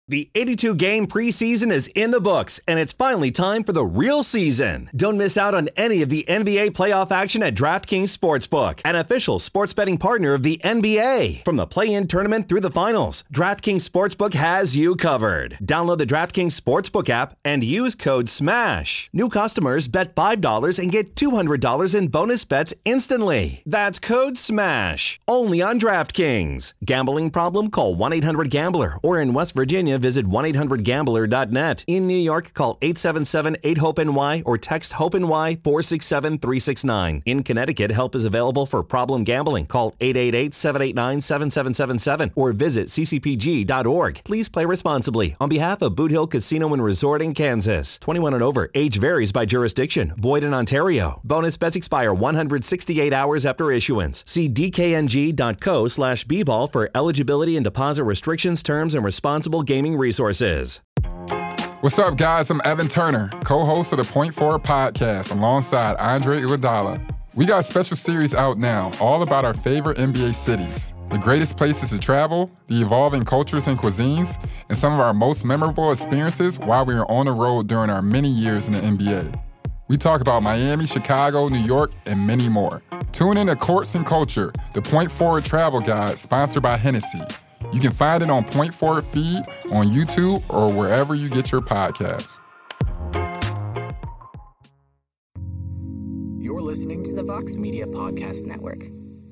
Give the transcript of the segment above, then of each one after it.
The 82-game preseason is in the books, and it's finally time for the real season. Don't miss out on any of the NBA playoff action at DraftKings Sportsbook, an official sports betting partner of the NBA. From the play-in tournament through the finals, DraftKings Sportsbook has you covered. Download the DraftKings Sportsbook app and use code SMASH. New customers bet $5 and get $200 in bonus bets instantly. That's code SMASH. Only on DraftKings. Gambling problem? Call 1-800-GAMBLER. Or in West Virginia, visit 1-800-GAMBLER.net. In New York, call 877-8-HOPE-NY or text HOPE-NY 467-369. In Connecticut, help is available for problem gambling. Call 888-789-7777 or visit ccpg.org. Please play responsibly. On behalf of Boot Hill Casino and Resort in Kansas. 21 and over. Age varies by jurisdiction. Void in Ontario. Bonus bets expire 168 hours after issuance. See dkng.co/bball for eligibility and deposit restrictions, terms, and responsible gaming resources. What's up, guys? I'm Evan Turner, co-host of the Point Forward podcast alongside Andre Iguodala. We got a special series out now, all about our favorite NBA cities, the greatest places to travel, the evolving cultures and cuisines, and some of our most memorable experiences while we were on the road during our many years in the NBA. We talk about Miami, Chicago, New York, and many more. Tune in to Courts and Culture, the Point Forward travel guide sponsored by Hennessy. You can find it on Point Forward feed, on YouTube, or wherever you get your podcasts. You're listening to the Vox Media Podcast Network.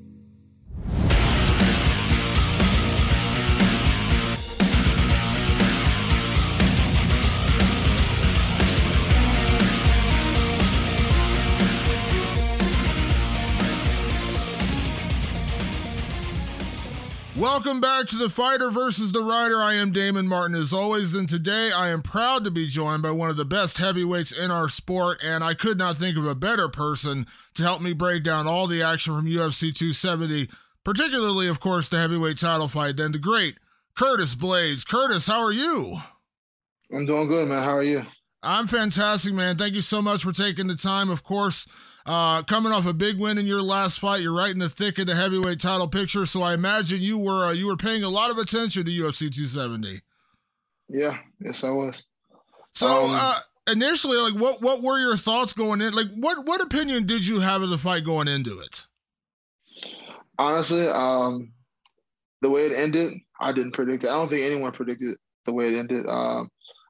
Welcome back to The Fighter versus the Writer. I am Damon Martin as always, and today I am proud to be joined by one of the best heavyweights in our sport, and I could not think of a better person to help me break down all the action from UFC 270, particularly, of course, the heavyweight title fight, than the great Curtis Blaydes. Curtis, how are you? I'm doing good, man. How are you? I'm fantastic, man. Thank you so much for taking the time. Of course, coming off a big win in your last fight, you're right in the thick of the heavyweight title picture. So I imagine you were paying a lot of attention to UFC 270. Yeah, yes, I was. So initially, like, what were your thoughts going in? Like, what opinion did you have of the fight going into it? Honestly, the way it ended, I didn't predict it. I don't think anyone predicted the way it ended. I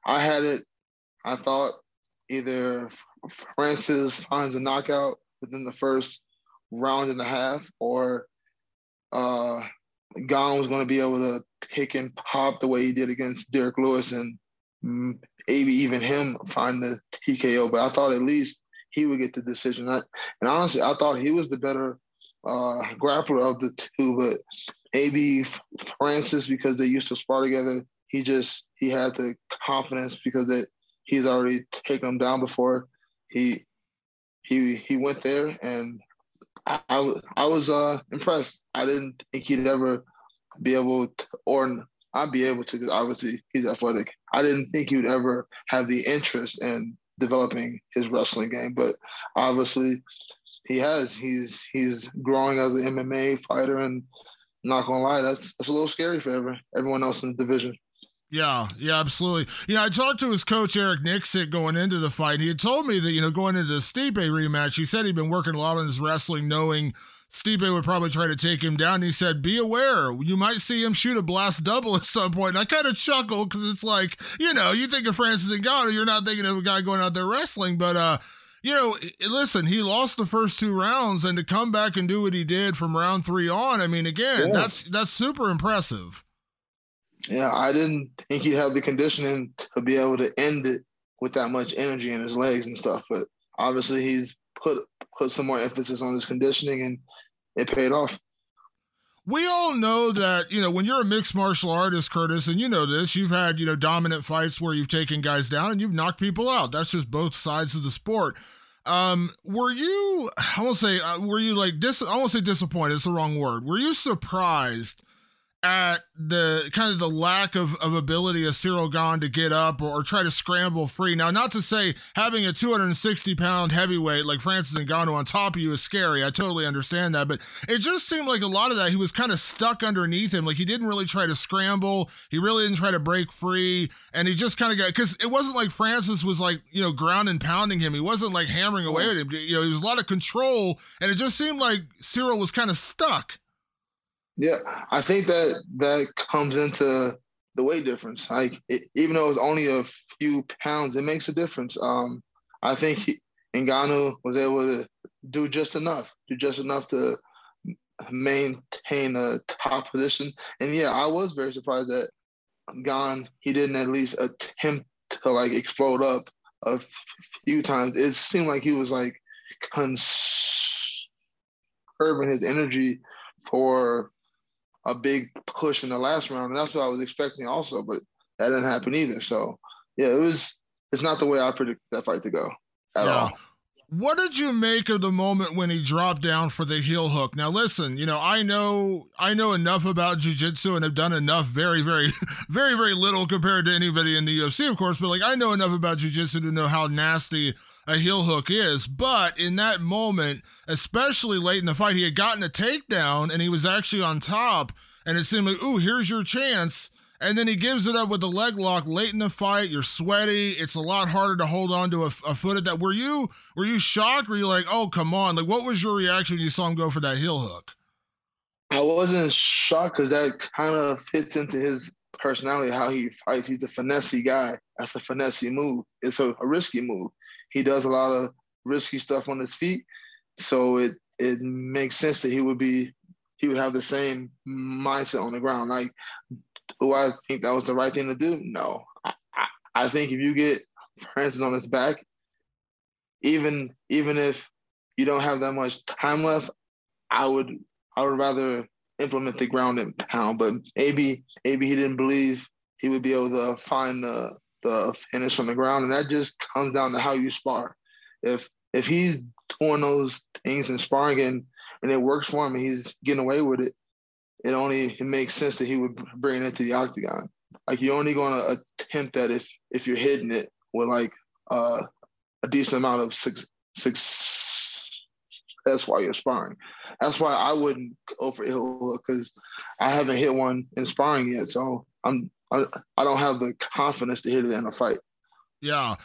thought either Francis finds a knockout within the first round and a half, or Gane was going to be able to pick and pop the way he did against Derek Lewis and maybe even him find the TKO. But I thought at least he would get the decision. And honestly, I thought he was the better grappler of the two, but maybe Francis, because they used to spar together, he had the confidence because he's already taken him down before. He went there, and I was impressed. I didn't think he'd ever be able to, or I'd be able to, because obviously he's athletic. I didn't think he would ever have the interest in developing his wrestling game, but obviously he has. He's growing as an MMA fighter, and I'm not gonna lie, that's a little scary for everyone else in the division. Yeah, absolutely. I talked to his coach, Eric Nixick, going into the fight. He had told me that, going into the Stipe rematch, he said he'd been working a lot on his wrestling, knowing Stipe would probably try to take him down. And he said, be aware, you might see him shoot a blast double at some point. And I kind of chuckled because it's like, you think of Francis Ngannou, you're not thinking of a guy going out there wrestling. But, listen, he lost the first two rounds, and to come back and do what he did from round 3 on, I mean, again, that's super impressive. Yeah, I didn't think he'd have the conditioning to be able to end it with that much energy in his legs and stuff. But obviously he's put some more emphasis on his conditioning, and it paid off. We all know that, when you're a mixed martial artist, Curtis, and you know this, you've had, dominant fights where you've taken guys down and you've knocked people out. That's just both sides of the sport. Were you, I won't say disappointed, it's the wrong word. Were you surprised at the kind of the lack of ability of Ciryl Gane to get up or try to scramble free. Now, not to say having a 260-pound heavyweight like Francis Ngannou on top of you is scary. I totally understand that. But it just seemed like a lot of that, he was kind of stuck underneath him. Like he didn't really try to scramble. He really didn't try to break free. And he just kind of got, because it wasn't like Francis was like, ground and pounding him. He wasn't like hammering away at him. There was a lot of control. And it just seemed like Ciryl was kind of stuck. Yeah, I think that comes into the weight difference. Like, even though it's only a few pounds, it makes a difference. I think Ngannou was able to do just enough to maintain a top position. And yeah, I was very surprised that Gane, he didn't at least attempt to like explode up a few times. It seemed like he was like conserving his energy for a big push in the last round, and that's what I was expecting also, but that didn't happen either. So yeah, it's not the way I predicted that fight to go at all. What did you make of the moment when he dropped down for the heel hook? Now listen, I know enough about jiu-jitsu and have done enough, very, very, very, very little compared to anybody in the UFC, of course, but like I know enough about jiu-jitsu to know how nasty a heel hook is. But in that moment, especially late in the fight, he had gotten a takedown and he was actually on top, and it seemed like, ooh, here's your chance. And then he gives it up with the leg lock late in the fight. You're sweaty. It's a lot harder to hold on to a foot at that. Were you shocked? Were you like, oh, come on? Like, what was your reaction when you saw him go for that heel hook? I wasn't shocked because that kind of fits into his personality, how he fights. He's a finesse guy. That's a finesse move. It's a risky move. He does a lot of risky stuff on his feet, so it makes sense that he would have the same mindset on the ground. Like, do I think that was the right thing to do? No. I think if you get Francis on his back, even if you don't have that much time left, I would rather implement the ground and pound. But maybe he didn't believe he would be able to find the finish on the ground, and that just comes down to how you spar. If he's doing those things in sparring and it works for him and he's getting away with it, it makes sense that he would bring it to the octagon. Like, you're only going to attempt that if you're hitting it with like a decent amount of success while you're sparring. That's why I wouldn't go for heel hook, because I haven't hit one in sparring yet, so I don't have the confidence to hit it in a fight. Yeah.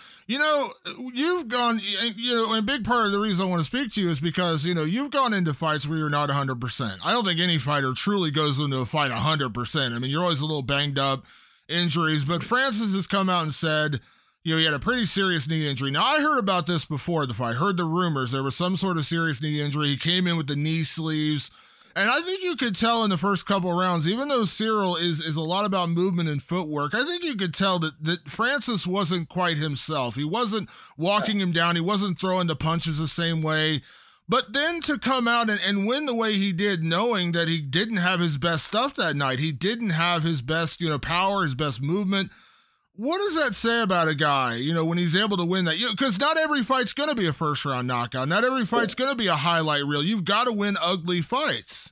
You've gone, and a big part of the reason I want to speak to you is because, you've gone into fights where you're not 100%. I don't think any fighter truly goes into a fight 100%. I mean, you're always a little banged up, injuries, but Francis has come out and said, he had a pretty serious knee injury. Now, I heard about this before the fight. I heard the rumors. There was some sort of serious knee injury. He came in with the knee sleeves. And I think you could tell in the first couple of rounds, even though Ciryl is a lot about movement and footwork, I think you could tell that Francis wasn't quite himself. He wasn't walking him down. He wasn't throwing the punches the same way. But then to come out and win the way he did, knowing that he didn't have his best stuff that night, he didn't have his best, power, his best movement. What does that say about a guy, when he's able to win that? Because not every fight's going to be a first-round knockout. Not every fight's going to be a highlight reel. You've got to win ugly fights.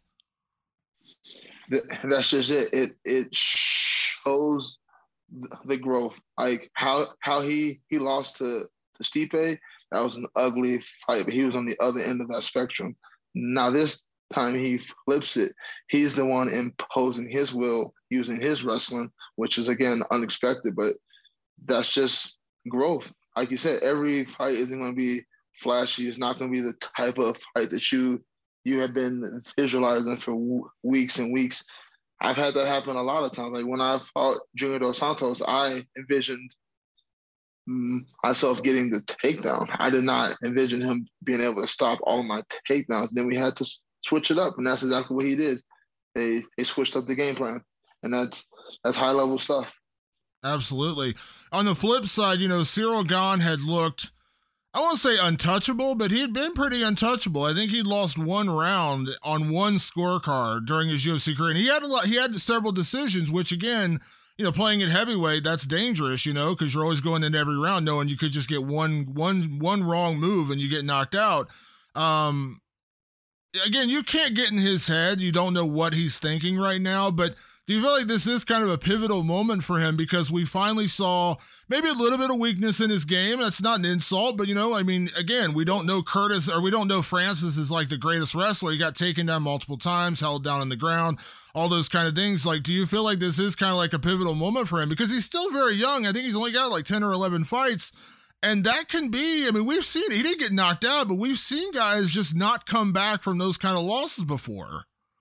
That's just it. It shows the growth. Like how he lost to Stipe, that was an ugly fight, but he was on the other end of that spectrum. Now this time he flips it. He's the one imposing his will using his wrestling, which is, again, unexpected, but that's just growth. Like you said, every fight isn't going to be flashy. It's not going to be the type of fight that you have been visualizing for weeks and weeks. I've had that happen a lot of times. Like when I fought Junior Dos Santos, I envisioned myself getting the takedown. I did not envision him being able to stop all of my takedowns. Then we had to switch it up, and that's exactly what he did. They switched up the game plan, and that's high-level stuff. Absolutely. On the flip side, Ciryl Gane had looked, I won't say untouchable, but he had been pretty untouchable. I think he'd lost one round on one scorecard during his UFC career, and he had several decisions, which, again, playing at heavyweight, that's dangerous, because you're always going into every round knowing you could just get one wrong move and you get knocked out. Again, you can't get in his head. You don't know what he's thinking right now, but do you feel like this is kind of a pivotal moment for him because we finally saw maybe a little bit of weakness in his game? That's not an insult, but, I mean, again, we don't know Curtis or we don't know Francis is like the greatest wrestler. He got taken down multiple times, held down on the ground, all those kind of things. Like, do you feel like this is kind of like a pivotal moment for him? Because he's still very young. I think he's only got like 10 or 11 fights. And that can be, I mean, we've seen it. He didn't get knocked out, but we've seen guys just not come back from those kind of losses before.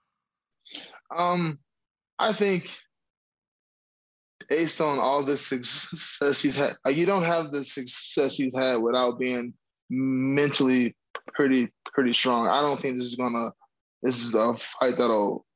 I think based on all the success he's had, you don't have the success he's had without being mentally pretty strong. I don't think this is a fight that'll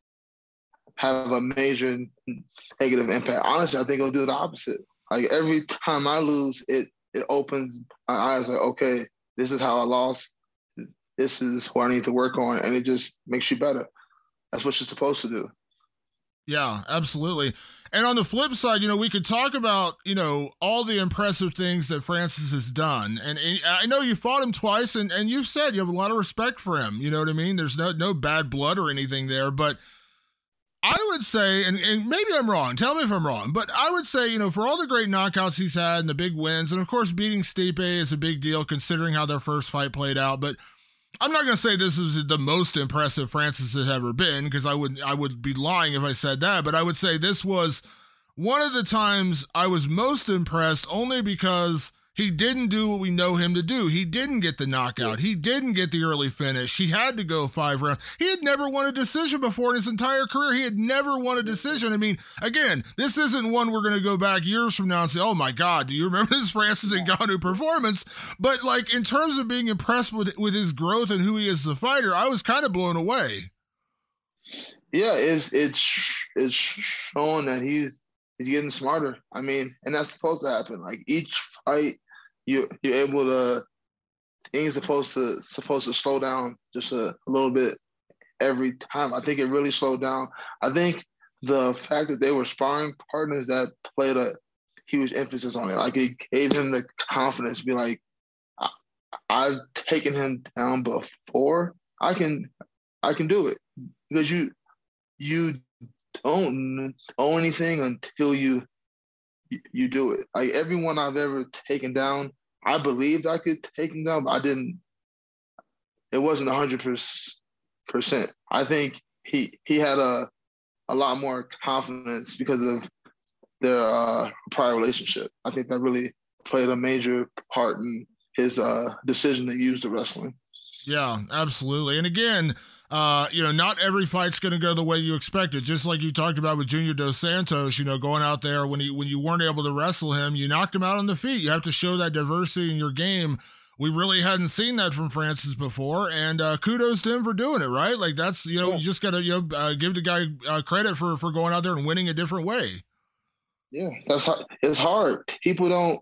have a major negative impact. Honestly, I think it'll do the opposite. Like every time I lose, it opens my eyes like, okay, this is how I lost. This is what I need to work on. And it just makes you better. That's what you're supposed to do. Yeah, absolutely. And on the flip side, we could talk about, all the impressive things that Francis has done. And I know you fought him twice, and you've said you have a lot of respect for him. You know what I mean? There's no bad blood or anything there. But I would say, and maybe I'm wrong, tell me if I'm wrong, but I would say, for all the great knockouts he's had and the big wins, and of course beating Stipe is a big deal considering how their first fight played out, but I'm not going to say this is the most impressive Francis has ever been, because I would be lying if I said that, but I would say this was one of the times I was most impressed only because he didn't do what we know him to do. He didn't get the knockout. He didn't get the early finish. He had to go 5 rounds. He had never won a decision before in his entire career. He had never won a decision. I mean, again, this isn't one we're going to go back years from now and say, oh my God, do you remember this Francis Ngannou performance? But like in terms of being impressed with his growth and who he is as a fighter, I was kind of blown away. Yeah, it's showing that he's getting smarter. I mean, and that's supposed to happen. Like each fight, you're able to, things supposed to slow down just a little bit every time. I think it really slowed down. I think the fact that they were sparring partners that played a huge emphasis on it. Like it gave him the confidence to be like, I've taken him down before. I can do it, because you don't know anything until you do it. Like everyone I've ever taken down, I believed I could take him down, but I didn't. It wasn't 100%. I think he had a lot more confidence because of their prior relationship. I think that really played a major part in his decision to use the wrestling. Yeah, absolutely. And again, not every fight's going to go the way you expected. Just like you talked about with Junior Dos Santos, going out there when you weren't able to wrestle him, you knocked him out on the feet. You have to show that diversity in your game. We really hadn't seen that from Francis before, and kudos to him for doing it, right? Like that's, you just got to give the guy credit for going out there and winning a different way. Yeah, it's hard. People don't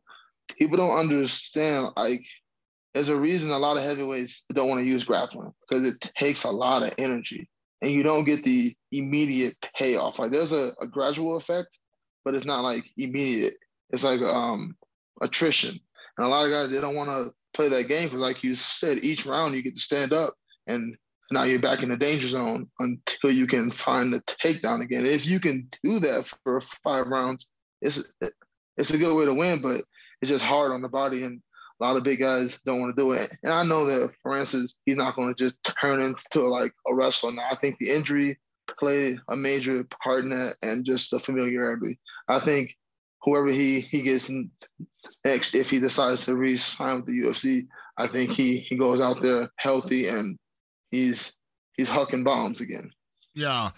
understand, like, there's a reason a lot of heavyweights don't want to use grappling, because it takes a lot of energy and you don't get the immediate payoff. Like there's a gradual effect, but it's not like immediate. It's like attrition. And a lot of guys, they don't want to play that game because, like you said, each round you get to stand up and now you're back in the danger zone until you can find the takedown again. If you can do that for 5 rounds, it's a good way to win, but it's just hard on the body, and a lot of big guys don't want to do it. And I know that Francis, he's not going to just turn into like a wrestler now. I think the injury played a major part in that, and just the familiarity. I think whoever he gets next, if he decides to re-sign with the UFC, I think he goes out there healthy and he's hucking bombs again. Yeah.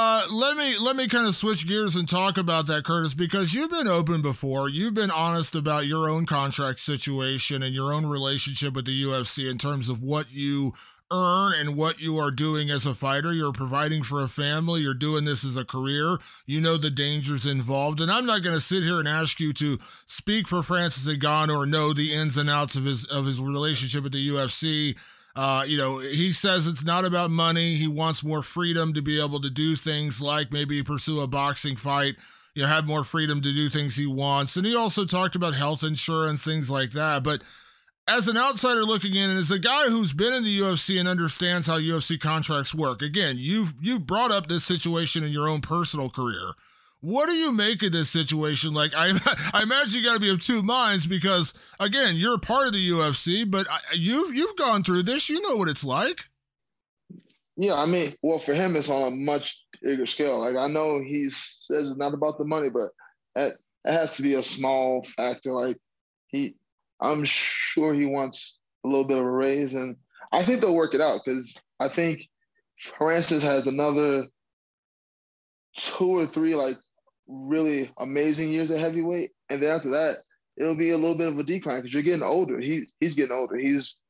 Let me kind of switch gears and talk about that, Curtis, because you've been open before. You've been honest about your own contract situation and your own relationship with the UFC in terms of what you earn and what you are doing as a fighter. You're providing for a family. You're doing this as a career. You know the dangers involved. And I'm not going to sit here and ask you to speak for Francis Ngannou or know the ins and outs of his relationship with the UFC. He says it's not about money. He wants more freedom to be able to do things like maybe pursue a boxing fight, have more freedom to do things he wants. And he also talked about health insurance, things like that. But as an outsider looking in, and as a guy who's been in the UFC and understands how UFC contracts work, again, you've brought up this situation in your own personal career. What do you make of this situation? Like, I imagine you got to be of two minds because, again, you're a part of the UFC, but you've gone through this. You know what it's like. Yeah, I mean, well, for him, it's on a much bigger scale. Like, I know he says it's not about the money, but it has to be a small factor. Like, I'm sure he wants a little bit of a raise, and I think they'll work it out because I think Francis has another 2 or 3 like really amazing years at heavyweight, and then after that, it'll be a little bit of a decline because you're getting older. He's getting older. He's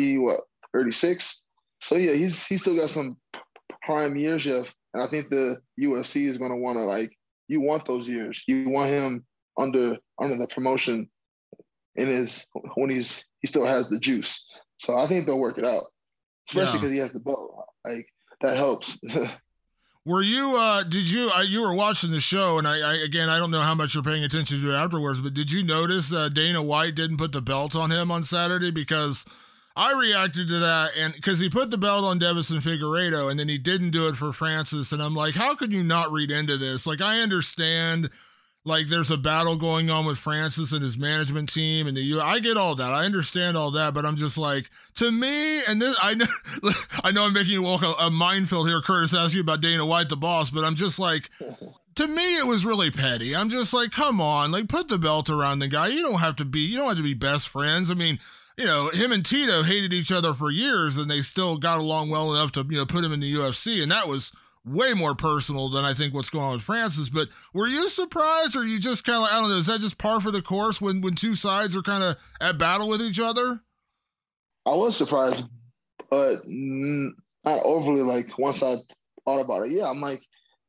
36. So yeah, he's still got some prime years left, and I think the UFC is going to want to like you want those years. You want him under the promotion in his when he still has the juice. So I think they'll work it out, especially because he has the belt. Like that helps. Were you? You were watching the show, and I don't know how much you're paying attention to afterwards, but did you notice Dana White didn't put the belt on him on Saturday? Because I reacted to that, and because he put the belt on Deiveson Figueiredo, and then he didn't do it for Francis, and I'm like, how could you not read into this? Like, I understand, like, there's a battle going on with Francis and his management team, and I get all that, I understand all that, but I'm just like, to me, and this, I know I'm making you walk a minefield here, Curtis, asked you about Dana White, the boss, but I'm just like, to me, it was really petty. I'm just like, come on, like, put the belt around the guy. You don't have to be best friends. I mean, you know, him and Tito hated each other for years, and they still got along well enough to, put him in the UFC, and that was way more personal than I think what's going on with Francis. But were you surprised, or you just kind of, I don't know, is that just par for the course when two sides are kind of at battle with each other? I was surprised, but not overly. Like, once I thought about it, yeah, I'm like,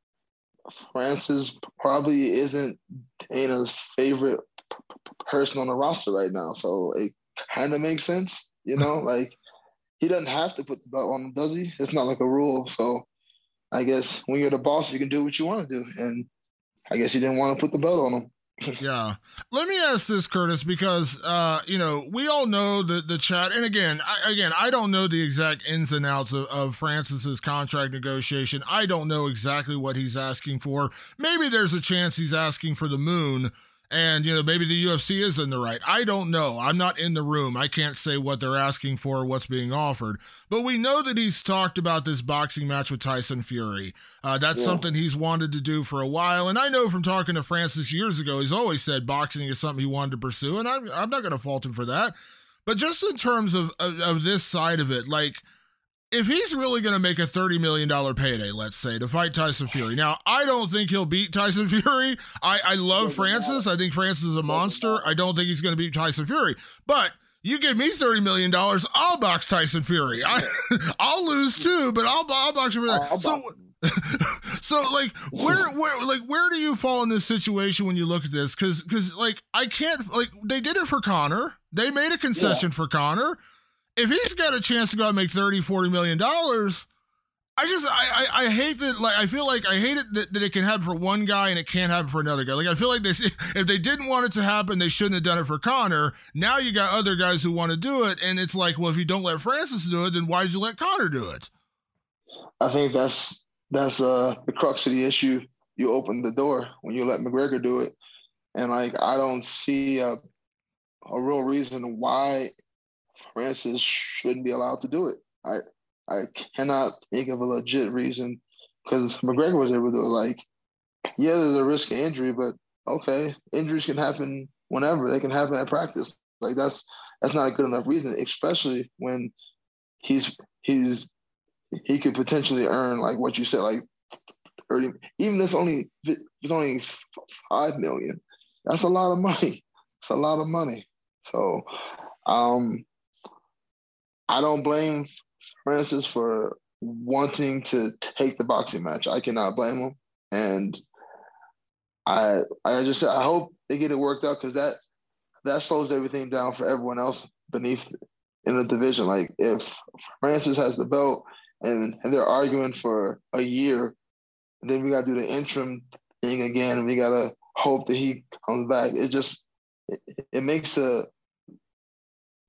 Francis probably isn't Dana's favorite person on the roster right now, so it kind of makes sense, like he doesn't have to put the belt on him, does he? It's not like a rule. So I guess when you're the boss, you can do what you want to do. And I guess he didn't want to put the belt on him. Yeah. Let me ask this, Curtis, because, we all know the chat. And again, I don't know the exact ins and outs of Francis's contract negotiation. I don't know exactly what he's asking for. Maybe there's a chance he's asking for the moon. And, maybe the UFC is in the right. I don't know. I'm not in the room. I can't say what they're asking for or what's being offered. But we know that he's talked about this boxing match with Tyson Fury. That's something he's wanted to do for a while. And I know from talking to Francis years ago, he's always said boxing is something he wanted to pursue. And I'm not going to fault him for that. But just in terms of this side of it, like, if he's really going to make a $30 million payday, let's say, to fight Tyson Fury. Now, I don't think he'll beat Tyson Fury. I love Francis. I think Francis is a monster. I don't think he's going to beat Tyson Fury. But you give me $30 million, I'll box Tyson Fury. I'll lose too, but I'll box him for that. So like, where do you fall in this situation when you look at this? Because like, I can't, like, they did it for Conor. They made a concession for Conor. If he's got a chance to go out and make $30-40 million, I hate that. Like, I feel like I hate it that it can happen for one guy and it can't happen for another guy. Like, I feel like if they didn't want it to happen, they shouldn't have done it for Conor. Now you got other guys who want to do it, and it's like, well, if you don't let Francis do it, then why did you let Conor do it? I think that's the crux of the issue. You open the door when you let McGregor do it, and like, I don't see a real reason why Francis shouldn't be allowed to do it. I cannot think of a legit reason, because McGregor was able to do it. Like, yeah, there's a risk of injury, but okay, injuries can happen whenever. They can happen at practice. Like, that's not a good enough reason, especially when he could potentially earn, like what you said, like 30. Even if it's only $5 million, that's a lot of money. It's a lot of money. So, I don't blame Francis for wanting to take the boxing match. I cannot blame him. And I hope they get it worked out, because that slows everything down for everyone else beneath in the division. Like, if Francis has the belt and they're arguing for a year, then we got to do the interim thing again, and we got to hope that he comes back. It makes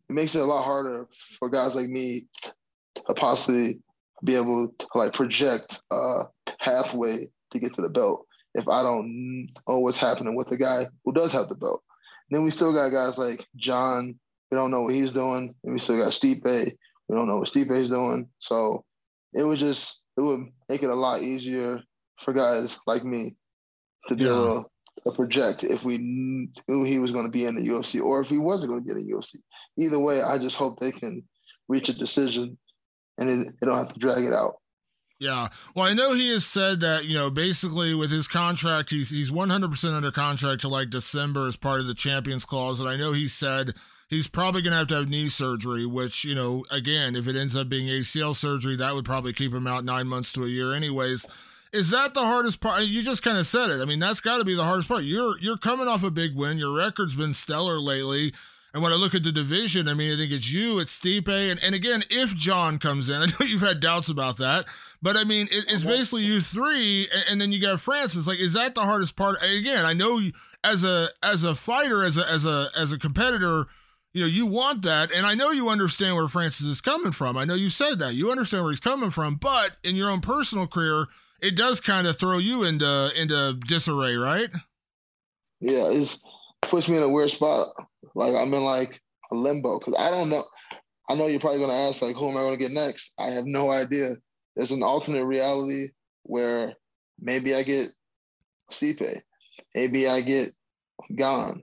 makes it a lot harder for guys like me to possibly be able to like project a pathway to get to the belt if I don't know what's happening with the guy who does have the belt. And then we still got guys like John. We don't know what he's doing. And we still got Stipe. We don't know what Stipe's doing. So it would make it a lot easier for guys like me to be able to project if we knew he was going to be in the UFC or if he wasn't going to be in the UFC. Either way, I just hope they can reach a decision and they don't have to drag it out. Yeah. Well, I know he has said that, basically with his contract, he's 100% under contract to like December as part of the Champions Clause. And I know he said he's probably going to have knee surgery, which, again, if it ends up being ACL surgery, that would probably keep him out 9 months to a year anyways. Is that the hardest part? You just kind of said it. I mean, that's got to be the hardest part. You're coming off a big win. Your record's been stellar lately. And when I look at the division, I mean, I think it's you, it's Stipe. And again, if John comes in, I know you've had doubts about that, but I mean, it's basically you three, and then you got Francis. Like, is that the hardest part? Again, I know you, as a fighter, as a competitor, you want that. And I know you understand where Francis is coming from. I know you said that. You understand where he's coming from, but in your own personal career, it does kind of throw you into disarray, right? Yeah, it puts me in a weird spot. Like, I'm in like a limbo because I don't know. I know you're probably going to ask, like, who am I going to get next? I have no idea. There's an alternate reality where maybe I get Stipe. Maybe I get Gane.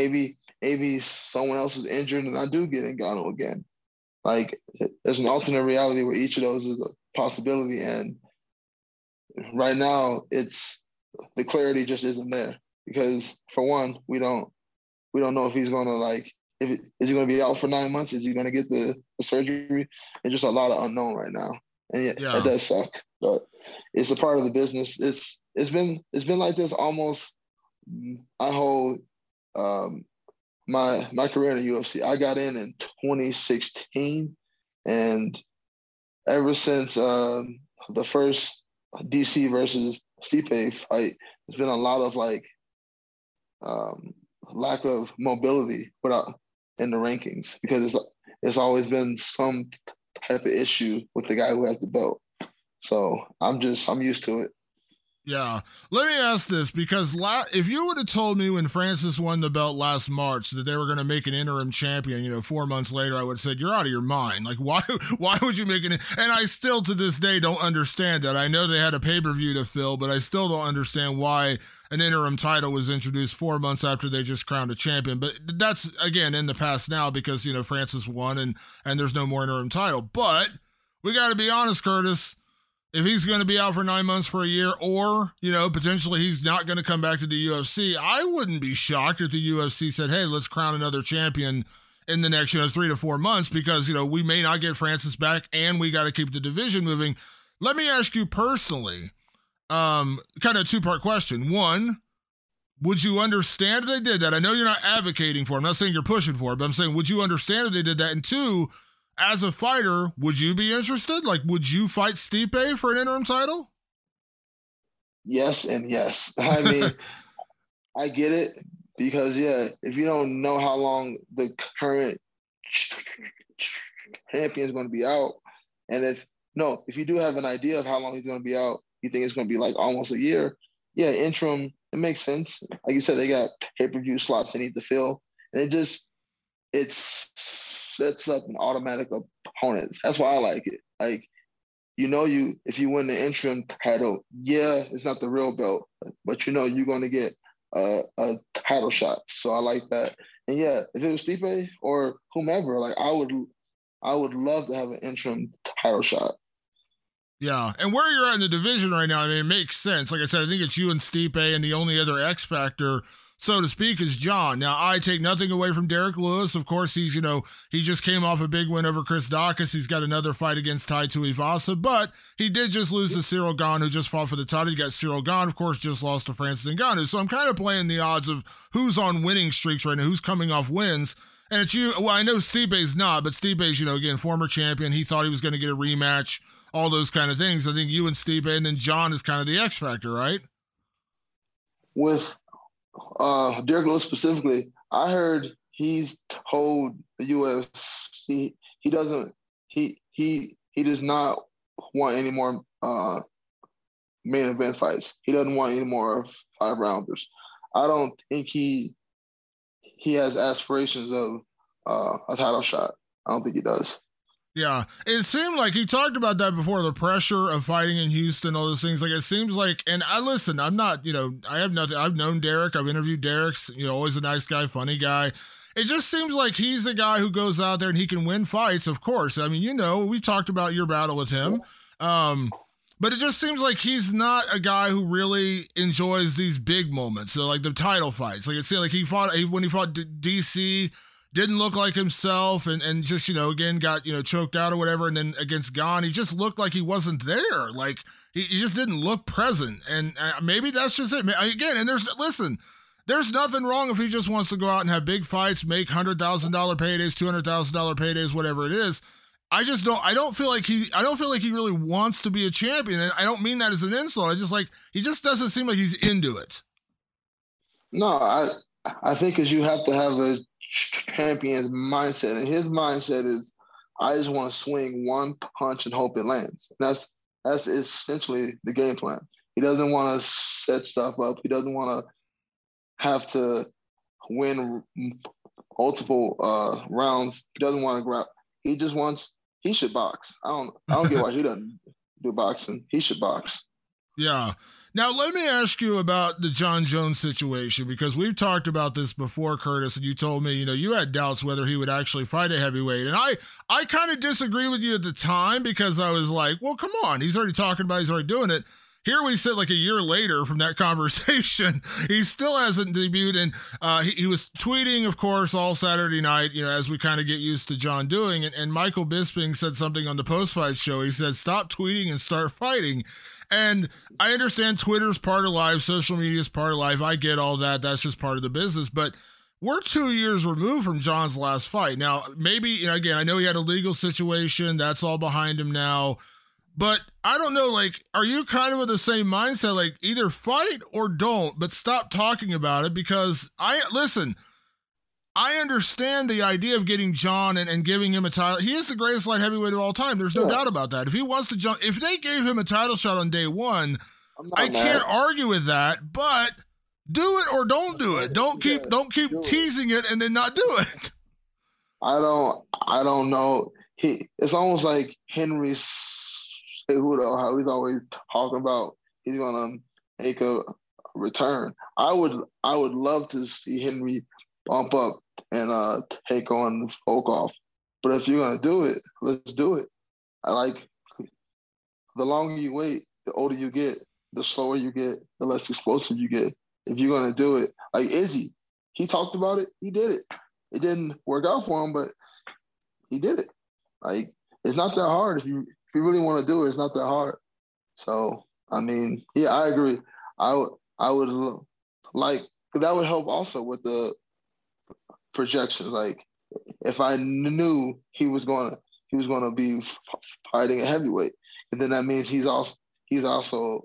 Maybe someone else is injured and I do get Ngannou again. Like, there's an alternate reality where each of those is a possibility. And right now, the clarity just isn't there because, for one, we don't know if he's going to is he going to be out for 9 months? Is he going to get the surgery? It's just a lot of unknown right now. And yeah, it does suck, but it's a part of the business. It's been like this almost my whole my career in the UFC. I got in 2016, and ever since the first DC versus Stipe fight, there's been a lot of lack of mobility in the rankings because it's always been some type of issue with the guy who has the belt. So I'm used to it. Yeah. Let me ask this, because if you would have told me when Francis won the belt last March that they were going to make an interim champion, 4 months later, I would have said, you're out of your mind. Like, why would you make it? And I still to this day don't understand that. I know they had a pay-per-view to fill, but I still don't understand why an interim title was introduced 4 months after they just crowned a champion. But that's, again, in the past now because, Francis won and there's no more interim title. But we got to be honest, Curtis. If he's going to be out for 9 months for a year, or, potentially he's not going to come back to the UFC, I wouldn't be shocked if the UFC said, hey, let's crown another champion in the next, 3 to 4 months because, we may not get Francis back and we got to keep the division moving. Let me ask you personally, kind of a two-part question. One, would you understand if they did that? I know you're not advocating for it. I'm not saying you're pushing for it, but I'm saying, would you understand if they did that? And two, as a fighter, would you be interested? Like, would you fight Stipe for an interim title? Yes and yes. I mean, I get it because, if you don't know how long the current champion is going to be out, and if you do have an idea of how long he's going to be out, you think it's going to be like almost a year, interim, it makes sense. Like you said, they got pay-per-view slots they need to fill, and it sets up an automatic opponent. That's why I like it. Like, if you win the interim title, it's not the real belt, but you're going to get a title shot. So I like that. And if it was Stipe or whomever, like I would love to have an interim title shot. Yeah, and where you're at in the division right now, I mean, it makes sense. Like I said, I think it's you and Stipe, and the only other X factor, so to speak, is John. Now, I take nothing away from Derek Lewis. Of course, he's, he just came off a big win over Chris Daukaus. He's got another fight against Tai Tuivasa, but he did just lose to Cyril Gane, who just fought for the title. You got Cyril Gane, of course, just lost to Francis Ngannou. So I'm kind of playing the odds of who's on winning streaks right now, who's coming off wins. And it's you. Well, I know Stipe's not, but Stipe's, again, former champion. He thought he was going to get a rematch, all those kind of things. I think you and Stipe, and then John is kind of the X factor, right? With Derek Lewis specifically, I heard he's told the UFC he does not want any more main event fights. He doesn't want any more 5-rounders. I don't think he has aspirations of a title shot. I don't think he does. Yeah, it seemed like he talked about that before, the pressure of fighting in Houston, all those things. Like, it seems like, and I'm not, I have nothing. I've known Derek. I've interviewed Derek's, always a nice guy, funny guy. It just seems like he's a guy who goes out there and he can win fights, of course. I mean, we talked about your battle with him. But it just seems like he's not a guy who really enjoys these big moments. So, like the title fights. Like, it seemed like when he fought DC, didn't look like himself and just, again, got, choked out or whatever. And then against Gane, he just looked like he wasn't there. Like, he just didn't look present. And maybe that's just it. Again, and there's nothing wrong if he just wants to go out and have big fights, make $100,000 paydays, $200,000 paydays, whatever it is. I don't feel like he really wants to be a champion. And I don't mean that as an insult. He just doesn't seem like he's into it. No, I think because you have to have a champion's mindset. And his mindset is, I just want to swing one punch and hope it lands. That's essentially the game plan. He doesn't want to set stuff up. He doesn't want to have to win multiple rounds. He doesn't want to grab. He just wants. He should box. I don't get why he doesn't do boxing. He should box. Yeah. Now let me ask you about the Jon Jones situation, because we've talked about this before, Curtis, and you told me you had doubts whether he would actually fight a heavyweight, and I kind of disagree with you at the time, because I was like, well, come on, he's already doing it. Here we sit like a year later from that conversation. He still hasn't debuted, and he was tweeting, of course, all Saturday night, as we kind of get used to Jon doing. And Michael Bisping said something on the post-fight show. He said, stop tweeting and start fighting. And I understand Twitter's part of life, social media is part of life. I get all that. That's just part of the business. But we're 2 years removed from Jon's last fight. Now, maybe, again, I know he had a legal situation. That's all behind him now. But I don't know, are you kind of in the same mindset, either fight or don't, but stop talking about it? Because I understand the idea of getting Jon and giving him a title. He is the greatest light heavyweight of all time. There's no doubt about that. If he wants to jump, if they gave him a title shot on day one, I can't argue with that, but do it or don't do it. Don't keep teasing it and then not do it. I don't know. It's almost like Henry Cejudo, how he's always talking about he's gonna make a return. I would love to see Henry bump up and take on Volkov. But if you're gonna do it, let's do it. The longer you wait, the older you get, the slower you get, the less explosive you get. If you're gonna do it, like Izzy, he talked about it, he did it. It didn't work out for him, but he did it. It's not that hard. If you really want to do it, it's not that hard. So, I mean, yeah, I agree. I would that would help also with the projections. If I knew he was gonna be fighting a heavyweight, and then that means he's also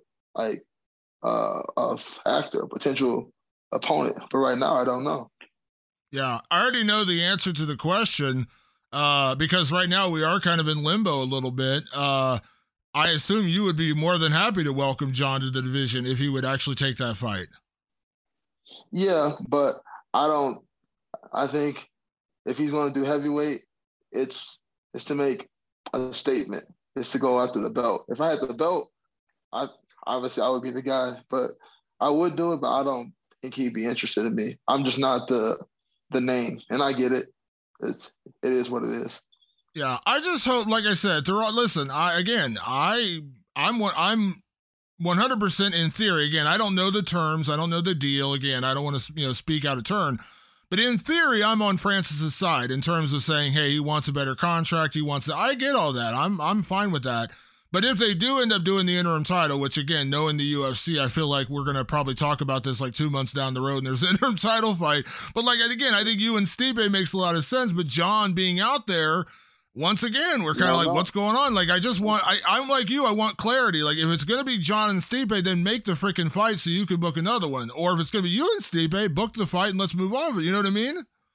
a factor, a potential opponent. But right now, I don't know. Yeah, I already know the answer to the question. Because right now we are kind of in limbo a little bit. I assume you would be more than happy to welcome Jon to the division if he would actually take that fight. Yeah, but I think if he's going to do heavyweight, it's to make a statement. It's to go after the belt. If I had the belt, I would be the guy, but I would do it, but I don't think he'd be interested in me. I'm just not the name, and I get it. It is what it is. Yeah, I just hope, like I said, listen. I'm 100% in theory. Again, I don't know the terms. I don't know the deal. Again, I don't want to speak out of turn. But in theory, I'm on Francis's side in terms of saying, hey, he wants a better contract. I get all that. I'm fine with that. But if they do end up doing the interim title, which again, knowing the UFC, I feel like we're going to probably talk about this 2 months down the road and there's an interim title fight. But again, I think you and Stipe makes a lot of sense, but Jon being out there, once again, we're kind of what's going on? I'm like you, I want clarity. If it's going to be Jon and Stipe, then make the freaking fight so you can book another one. Or if it's going to be you and Stipe, book the fight and let's move on. You know what I mean?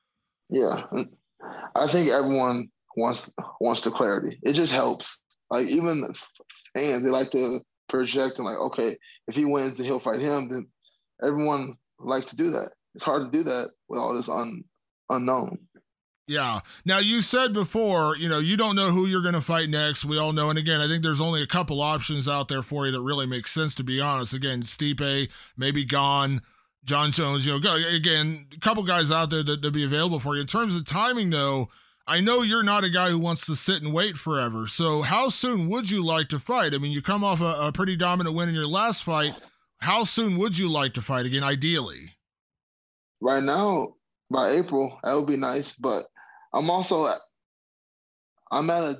Yeah, I think everyone wants the clarity. It just helps. Like even the fans, they like to project and like, okay, if he wins, then he'll fight him. Then everyone likes to do that. It's hard to do that with all this unknown. Yeah. Now, you said before, you don't know who you're going to fight next. We all know. And again, I think there's only a couple options out there for you that really make sense, to be honest. Again, Stipe, maybe Gane, Jon Jones, again, a couple guys out there that be available for you. In terms of timing, though, I know you're not a guy who wants to sit and wait forever. So how soon would you like to fight? I mean, you come off a pretty dominant win in your last fight. How soon would you like to fight again, ideally? Right now, by April, that would be nice. But I'm at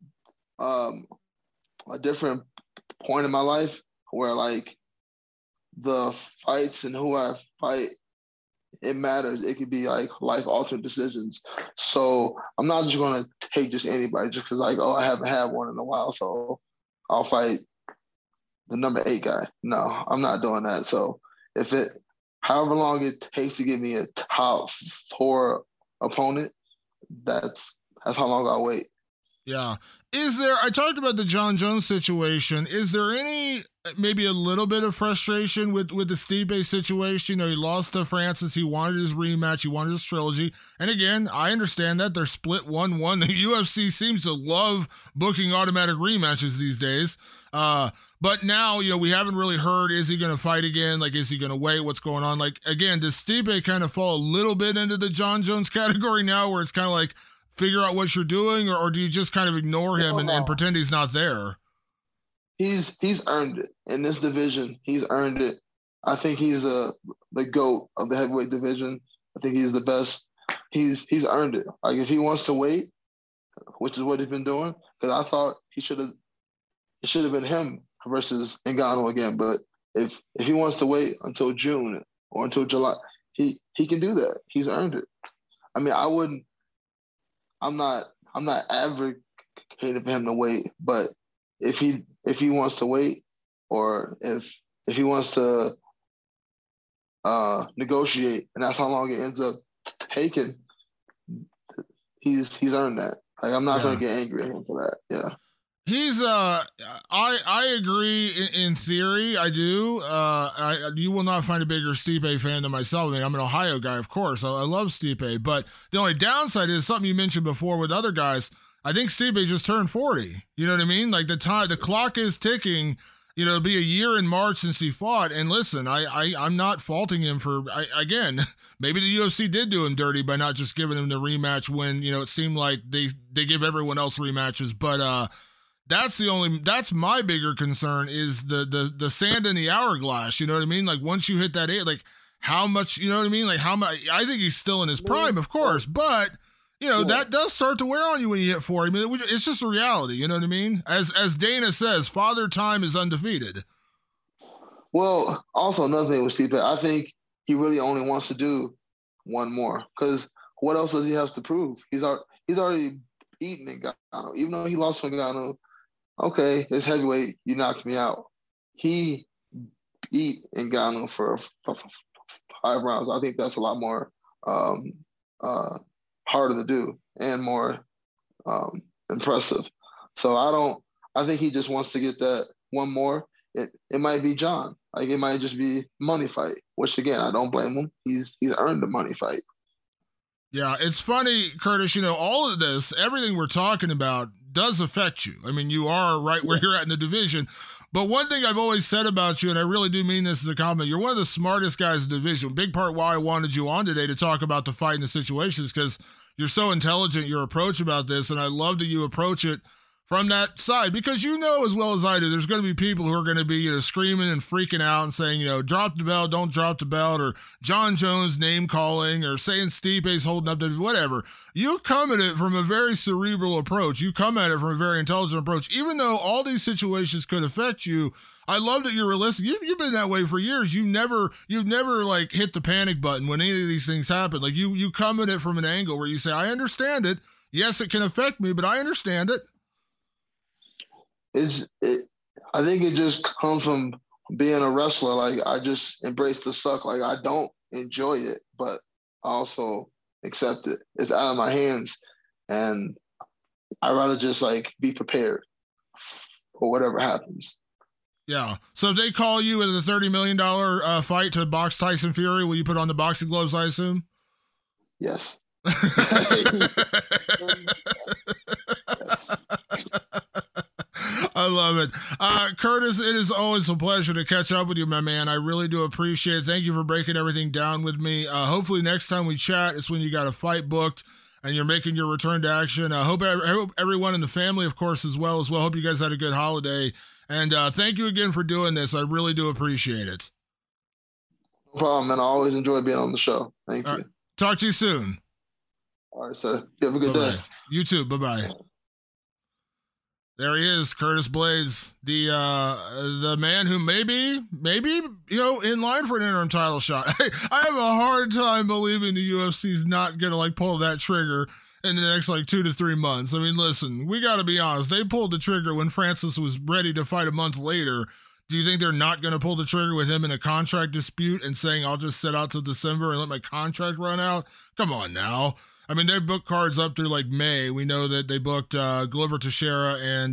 a different point in my life where like the fights and who I fight, it matters. It could be like life altering decisions. So I'm not just gonna take just anybody just because like, oh, I haven't had one in a while, so I'll fight the number 8 guy. No, I'm not doing that. So however long it takes to give me a top 4 opponent, that's how long I'll wait. Yeah. I talked about the Jon Jones situation. Is there maybe a little bit of frustration with the Stipe situation? He lost to Francis. He wanted his rematch. He wanted his trilogy. And again, I understand that they're split 1-1. The UFC seems to love booking automatic rematches these days. But now, we haven't really heard, is he going to fight again? Like, is he going to wait? What's going on? Like, again, does Stipe kind of fall a little bit into the Jon Jones category now where it's kind of like, figure out what you're doing, or do you just kind of ignore him and pretend he's not there? He's earned it in this division. He's earned it. I think he's the GOAT of the heavyweight division. I think he's the best. He's earned it. Like if he wants to wait, which is what he's been doing, because I thought it should have been him versus Ngannou again. But if he wants to wait until June or until July, he can do that. He's earned it. I mean, I'm not advocating for him to wait, but if he wants to wait, or if he wants to negotiate, and that's how long it ends up taking, he's earned that. Like I'm not gonna get angry at him for that. Yeah. He's I agree in theory. I do. You will not find a bigger Stipe fan than myself. I mean, I'm an Ohio guy, of course. I love Stipe, but the only downside is something you mentioned before with other guys. I think Stipe just turned 40. You know what I mean? Like the clock is ticking. It'll be a year in March since he fought. And listen, I'm not faulting him for, again, maybe the UFC did do him dirty by not just giving him the rematch when, it seemed like they give everyone else rematches. But, that's my bigger concern is the sand in the hourglass. You know what I mean? Like once you hit that 8, like how much, you know what I mean? Like how much, I think he's still in his prime, of course, but that does start to wear on you when you hit 40. I mean, it's just a reality. You know what I mean? As Dana says, Father Time is undefeated. Well, also another thing with Stipe, I think he really only wants to do one more because what else does he have to prove? He's already beaten Ngannou, even though he lost to Ngannou. Okay, it's heavyweight. You knocked me out. He beat Ngannou for 5 rounds. I think that's a lot more harder to do and more impressive. So I think he just wants to get that one more. It might be Jon. Like it might just be money fight, which again, I don't blame him. He's earned the money fight. Yeah, it's funny, Curtis, all of this, everything we're talking about does affect you. I mean, you are right where you're at in the division. But one thing I've always said about you, and I really do mean this as a compliment, you're one of the smartest guys in the division. Big part why I wanted you on today to talk about the fight and the situations, because you're so intelligent, your approach about this, and I love that you approach it from that side, because as well as I do, there's going to be people who are going to be screaming and freaking out and saying, drop the belt, don't drop the belt, or Jon Jones name calling, or saying Stipe's holding up to whatever. You come at it from a very cerebral approach. You come at it from a very intelligent approach. Even though all these situations could affect you, I love that you're realistic. You've been that way for years. You've never like hit the panic button when any of these things happen. Like you come at it from an angle where you say, I understand it. Yes, it can affect me, but I understand it. I think it just comes from being a wrestler. Like I just embrace the suck. Like I don't enjoy it, but also accept it. It's out of my hands, and I'd rather just like be prepared for whatever happens. Yeah. So if they call you in the $30 million fight to box Tyson Fury, will you put on the boxing gloves, I assume? Yes. Yes. I love it. Curtis, it is always a pleasure to catch up with you, my man. I really do appreciate it. Thank you for breaking everything down with me. Hopefully next time we chat is when you got a fight booked and you're making your return to action. I hope everyone in the family, of course, as well. Hope you guys had a good holiday. And thank you again for doing this. I really do appreciate it. No problem, man. I always enjoy being on the show. Thank you. Talk to you soon. All right, sir. You have a good Bye-bye. day. You too. Bye-bye. There he is, Curtis Blaydes, the man who maybe, in line for an interim title shot. I have a hard time believing the UFC's not going to, pull that trigger in the next, 2 to 3 months. I mean, listen, we got to be honest. They pulled the trigger when Francis was ready to fight a month later. Do you think they're not going to pull the trigger with him in a contract dispute and saying, I'll just sit out till December and let my contract run out? Come on now. I mean, they booked cards up through May. We know that they booked Glover Teixeira and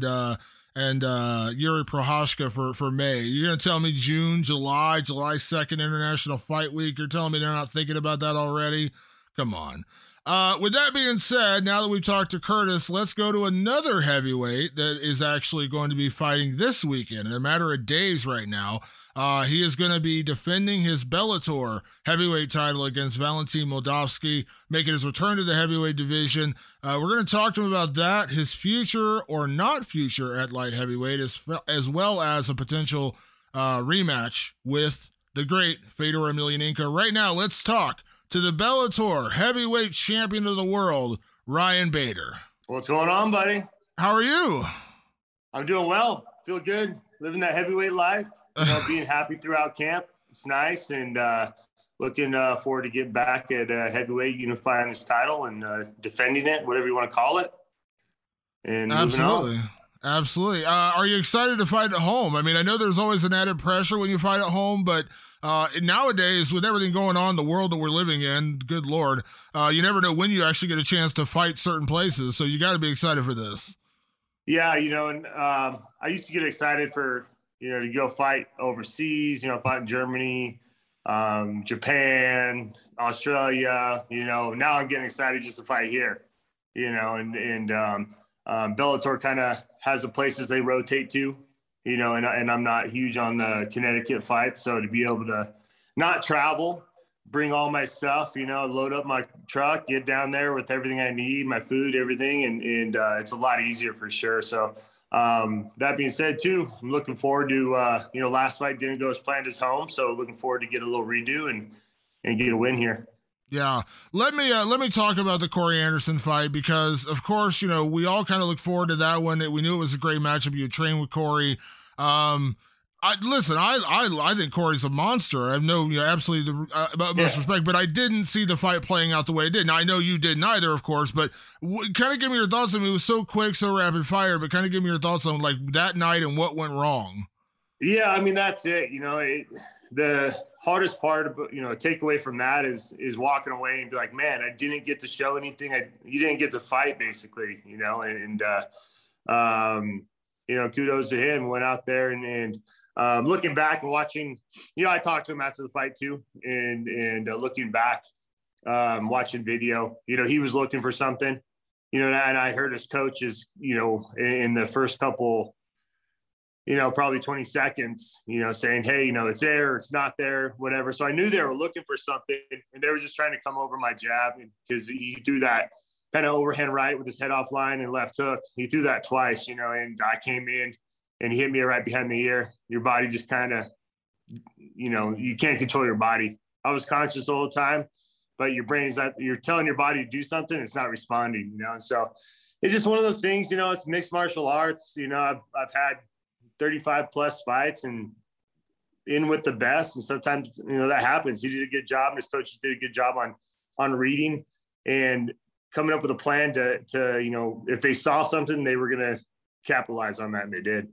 Yuri Prochazka for May. You're going to tell me July 2nd, International Fight Week. You're telling me they're not thinking about that already? Come on. With that being said, now that we've talked to Curtis, let's go to another heavyweight that is actually going to be fighting this weekend. In a matter of days right now, he is going to be defending his Bellator heavyweight title against Valentin Moldavsky, making his return to the heavyweight division. We're going to talk to him about that, his future or not future at light heavyweight, as well as a potential rematch with the great Fedor Emelianenko. Right now, let's talk to the Bellator heavyweight champion of the world, Ryan Bader. What's going on, buddy? How are you? I'm doing well. Feel good. Living that heavyweight life. Being happy throughout camp. It's nice, and looking forward to getting back at heavyweight, unifying this title and defending it, whatever you want to call it. And absolutely. Are you excited to fight at home? I mean, I know there's always an added pressure when you fight at home, but nowadays, with everything going on in the world that we're living in, good Lord, you never know when you actually get a chance to fight certain places. So you got to be excited for this. Yeah, and I used to get excited for, to go fight overseas, fight in Germany, Japan, Australia, now I'm getting excited just to fight here, and Bellator kind of has the places they rotate to, and I'm not huge on the Connecticut fights. So to be able to not travel, bring all my stuff, load up my truck, get down there with everything I need, my food, everything. And it's a lot easier for sure. So that being said too, I'm looking forward to, last fight didn't go as planned as home. So looking forward to get a little redo and get a win here. Yeah. Let me talk about the Corey Anderson fight because of course, we all kind of look forward to that one. We knew it was a great matchup. You trained with Corey. I think Corey's a monster. I have no, absolutely the utmost respect, but I didn't see the fight playing out the way it did. Now, I know you didn't either, of course, but kind of give me your thoughts. I mean, it was so quick, so rapid fire, but kind of give me your thoughts on that night and what went wrong. Yeah, I mean, that's it. The hardest part, takeaway from that is walking away and be like, man, I didn't get to show anything. You didn't get to fight, basically, kudos to him. Went out there and looking back and watching, I talked to him after the fight too, and looking back, watching video, he was looking for something, and I heard his coaches, in the first couple, probably 20 seconds, saying, hey, it's there, it's not there, whatever. So I knew they were looking for something, and they were just trying to come over my jab because he threw that kind of overhand right with his head off line and left hook. He threw that twice, and I came in and he hit me right behind the ear. Your body just kind of, you can't control your body. I was conscious the whole time, but your brain's not, you're telling your body to do something, it's not responding, And so it's just one of those things, it's mixed martial arts. I've had 35 plus fights and in with the best. And sometimes, that happens. He did a good job. And his coaches did a good job on reading and coming up with a plan to if they saw something, they were going to capitalize on that. And they did.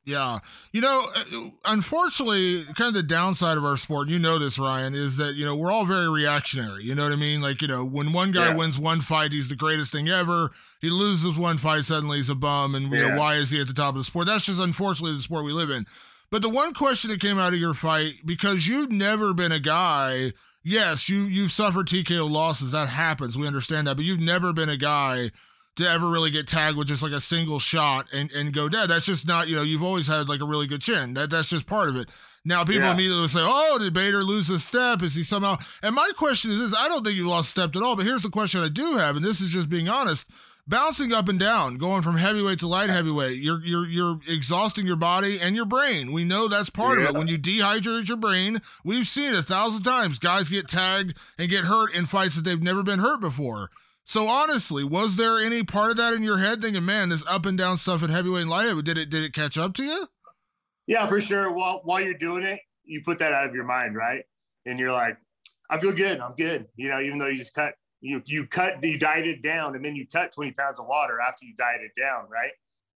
Yeah. Unfortunately, kind of the downside of our sport, this, Ryan, is that, we're all very reactionary. You know what I mean? Like, when one guy wins one fight, he's the greatest thing ever. He loses one fight, suddenly he's a bum. And, why is he at the top of the sport? That's just, unfortunately, the sport we live in. But the one question that came out of your fight, because you've never been a guy, yes, you've suffered TKO losses. That happens. We understand that. But you've never been a guy to ever really get tagged with just like a single shot and go dead. That's just not, you've always had like a really good chin. That's just part of it. Now people immediately say, oh, did Bader lose a step? Is he somehow? And my question is this, I don't think you lost a step at all, but here's the question I do have, and this is just being honest. Bouncing up and down, going from heavyweight to light heavyweight, you're exhausting your body and your brain. We know that's part of it. When you dehydrate your brain, we've seen it 1,000 times. Guys get tagged and get hurt in fights that they've never been hurt before. So honestly, was there any part of that in your head thinking, man, this up and down stuff at heavyweight and light heavyweight, did it catch up to you? Yeah, for sure. While you're doing it, you put that out of your mind, right? And you're like, I feel good. I'm good. Even though you just you dieted down, and then you cut 20 pounds of water after you dieted down, right?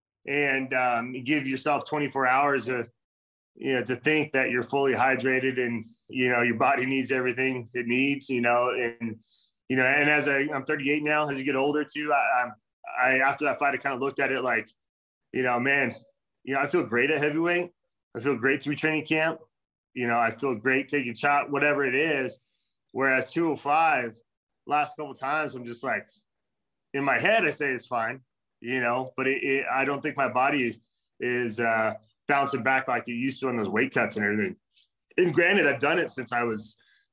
And you give yourself 24 hours to think that you're fully hydrated and, your body needs everything it needs, and as I'm 38 now, as you get older too, I after that fight, I kind of looked at it like, man, I feel great at heavyweight. I feel great through training camp. I feel great taking shot, whatever it is. Whereas 205, last couple of times, I'm just like, in my head, I say it's fine, but I don't think my body is bouncing back like it used to on those weight cuts and everything. And granted, I've done it since I was,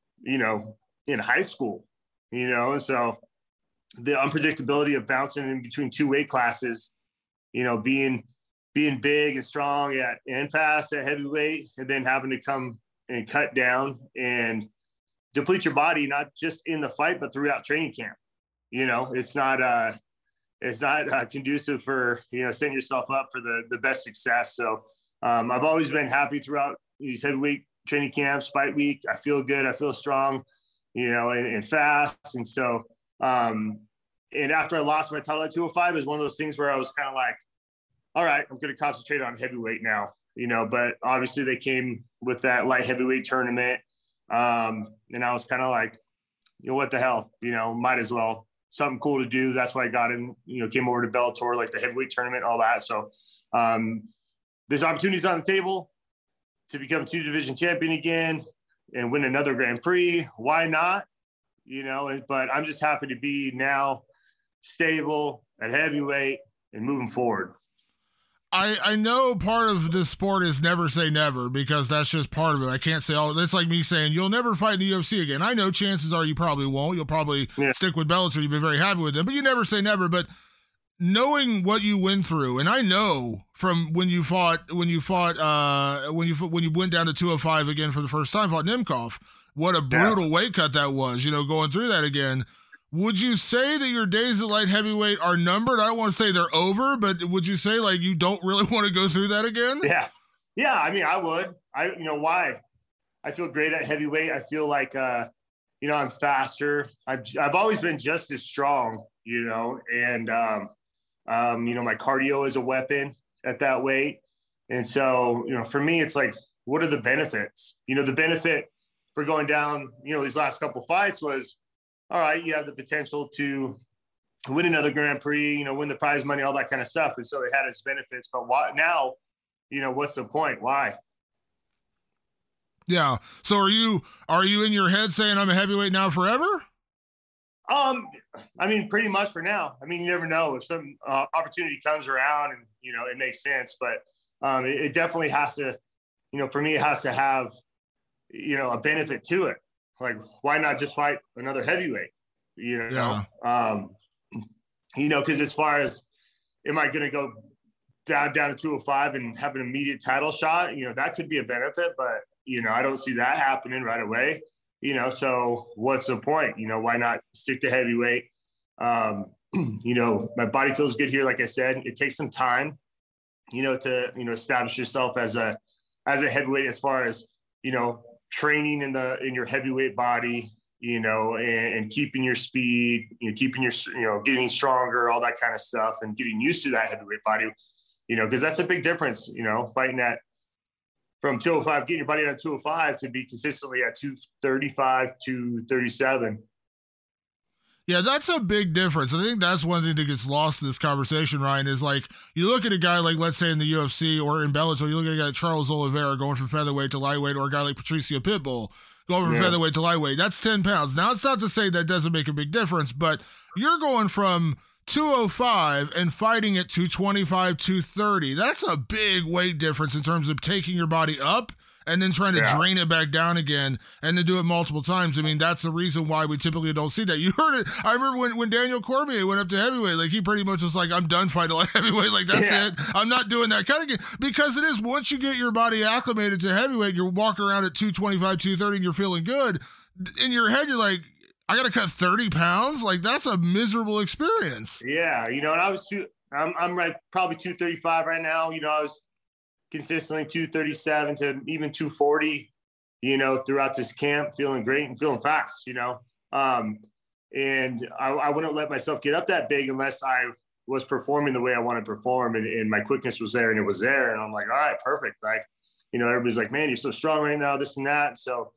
in high school. So the unpredictability of bouncing in between two weight classes, being big and strong and fast at heavyweight, and then having to come and cut down and deplete your body, not just in the fight, but throughout training camp. It's not conducive for, setting yourself up for the best success. So I've always been happy throughout these heavyweight training camps, fight week. I feel good. I feel strong. And fast. And so, and after I lost my title at 205, it was one of those things where I was kind of like, all right, I'm going to concentrate on heavyweight now, but obviously they came with that light heavyweight tournament. And I was kind of like, what the hell, might as well, something cool to do. That's why I got in, came over to Bellator, like the heavyweight tournament, all that. So, there's opportunities on the table to become 2-division champion again and win another Grand Prix. Why not? But I'm just happy to be now stable at heavyweight and moving forward. I know part of this sport is never say never, because that's just part of it. I can't say, that's like me saying you'll never fight in the UFC again. I know chances are you probably won't. You'll probably stick with Bellator. You've been very happy with them, but you never say never. But knowing what you went through, and I know from when you went down to 205 again for the first time, fought Nemkov, what a brutal weight cut that was, going through that again. Would you say that your days at light heavyweight are numbered? I don't want to say they're over, but would you say like you don't really want to go through that again? Yeah. I mean, I would. Why? I feel great at heavyweight. I feel like, I'm faster. I've always been just as strong, and my cardio is a weapon at that weight. And so, for me, it's like, what are the benefits? The benefit for going down, these last couple of fights was, all right, you have the potential to win another Grand Prix, win the prize money, all that kind of stuff. And so it had its benefits, but why now, what's the point? Why? Yeah. So are you in your head saying I'm a heavyweight now forever? I mean, pretty much for now. I mean, you never know if some opportunity comes around and, it makes sense, but it definitely has to, for me, it has to have, a benefit to it. Like, why not just fight another heavyweight, because as far as, am I going to go down to 205 and have an immediate title shot? That could be a benefit, but, I don't see that happening right away. So what's the point? Why not stick to heavyweight? My body feels good here. Like I said, it takes some time, to, establish yourself as a heavyweight, as far as, training in your heavyweight body, and keeping your speed, keeping your, getting stronger, all that kind of stuff, and getting used to that heavyweight body. because that's a big difference, fighting at from 205, getting your body at 205 to be consistently at 235, 237. Yeah, that's a big difference. I think that's one thing that gets lost in this conversation, Ryan, is like you look at a guy like, let's say in the UFC or in Bellator, you look at a guy like Charles Oliveira going from featherweight to lightweight, or a guy like Patricio Pitbull going from featherweight to lightweight. That's 10 pounds. Now, it's not to say that doesn't make a big difference, but you're going from 205 and fighting at 225, 230. That's a big weight difference in terms of taking your body up and then trying to drain it back down again and then do it multiple times. I mean, that's the reason why we typically don't see that. You heard it. I remember when Daniel Cormier went up to heavyweight, like he pretty much was like, I'm done fighting like heavyweight. Like, that's it. I'm not doing that kind of game. Because it is, once you get your body acclimated to heavyweight, you're walking around at 225, 230 and you're feeling good. In your head, you're like, I got to cut 30 pounds? Like, that's a miserable experience. Yeah. And I'm like probably 235 right now. I was consistently 237 to even 240, throughout this camp, feeling great and feeling fast, and I wouldn't let myself get up that big unless I was performing the way I want to perform, and my quickness was there and it was there. And I'm like, all right, perfect. Like, everybody's like, man, you're so strong right now, this and that. So,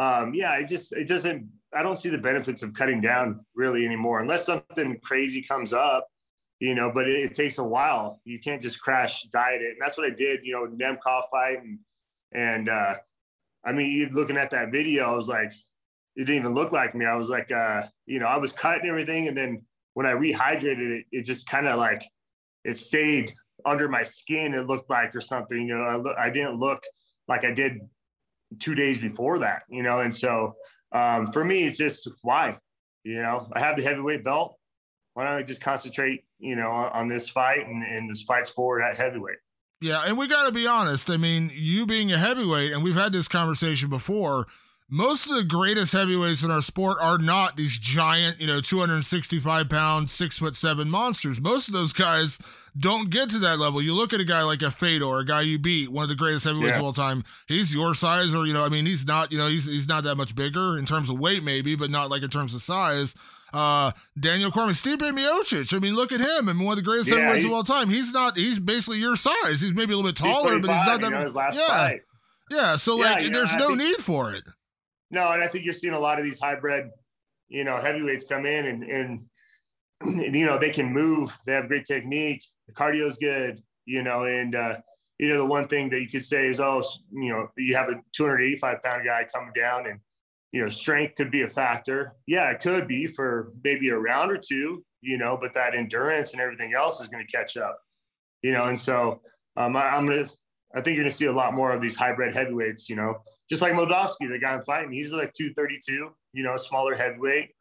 it doesn't, I don't see the benefits of cutting down really anymore, unless something crazy comes up. But it takes a while. You can't just crash diet it. And that's what I did, Nemkov fight. And I mean, looking at that video, I was like, it didn't even look like me. I was like, I was cutting everything. And then when I rehydrated it, it just kind of like, it stayed under my skin, it looked like, or something. I didn't look like I did 2 days before that, And so for me, it's just why, I have the heavyweight belt. Why don't I just concentrate, on this fight and this fight's forward at heavyweight? Yeah, and we got to be honest. I mean, you being a heavyweight, and we've had this conversation before, most of the greatest heavyweights in our sport are not these giant, 265-pound, 6'7" monsters. Most of those guys don't get to that level. You look at a guy like a Fedor, a guy you beat, one of the greatest heavyweights of all time. He's your size, or, he's not, he's not that much bigger in terms of weight maybe, but not like in terms of size. Daniel Cormier, Stipe Miocic. I mean, look at him. I mean, one of the greatest heavyweights of all time. He's basically your size. He's maybe a little bit taller, but he's not that much. His last fight. Yeah. So there's no need for it. No. And I think you're seeing a lot of these hybrid, heavyweights come in and they can move. They have great technique. The cardio is good, and the one thing that you could say is, you have a 285-pound guy coming down and, strength could be a factor. Yeah, it could be for maybe a round or two, but that endurance and everything else is going to catch up, and so I think you're going to see a lot more of these hybrid heavyweights, just like Moldavsky, the guy I'm fighting, he's like 232, a smaller heavyweight,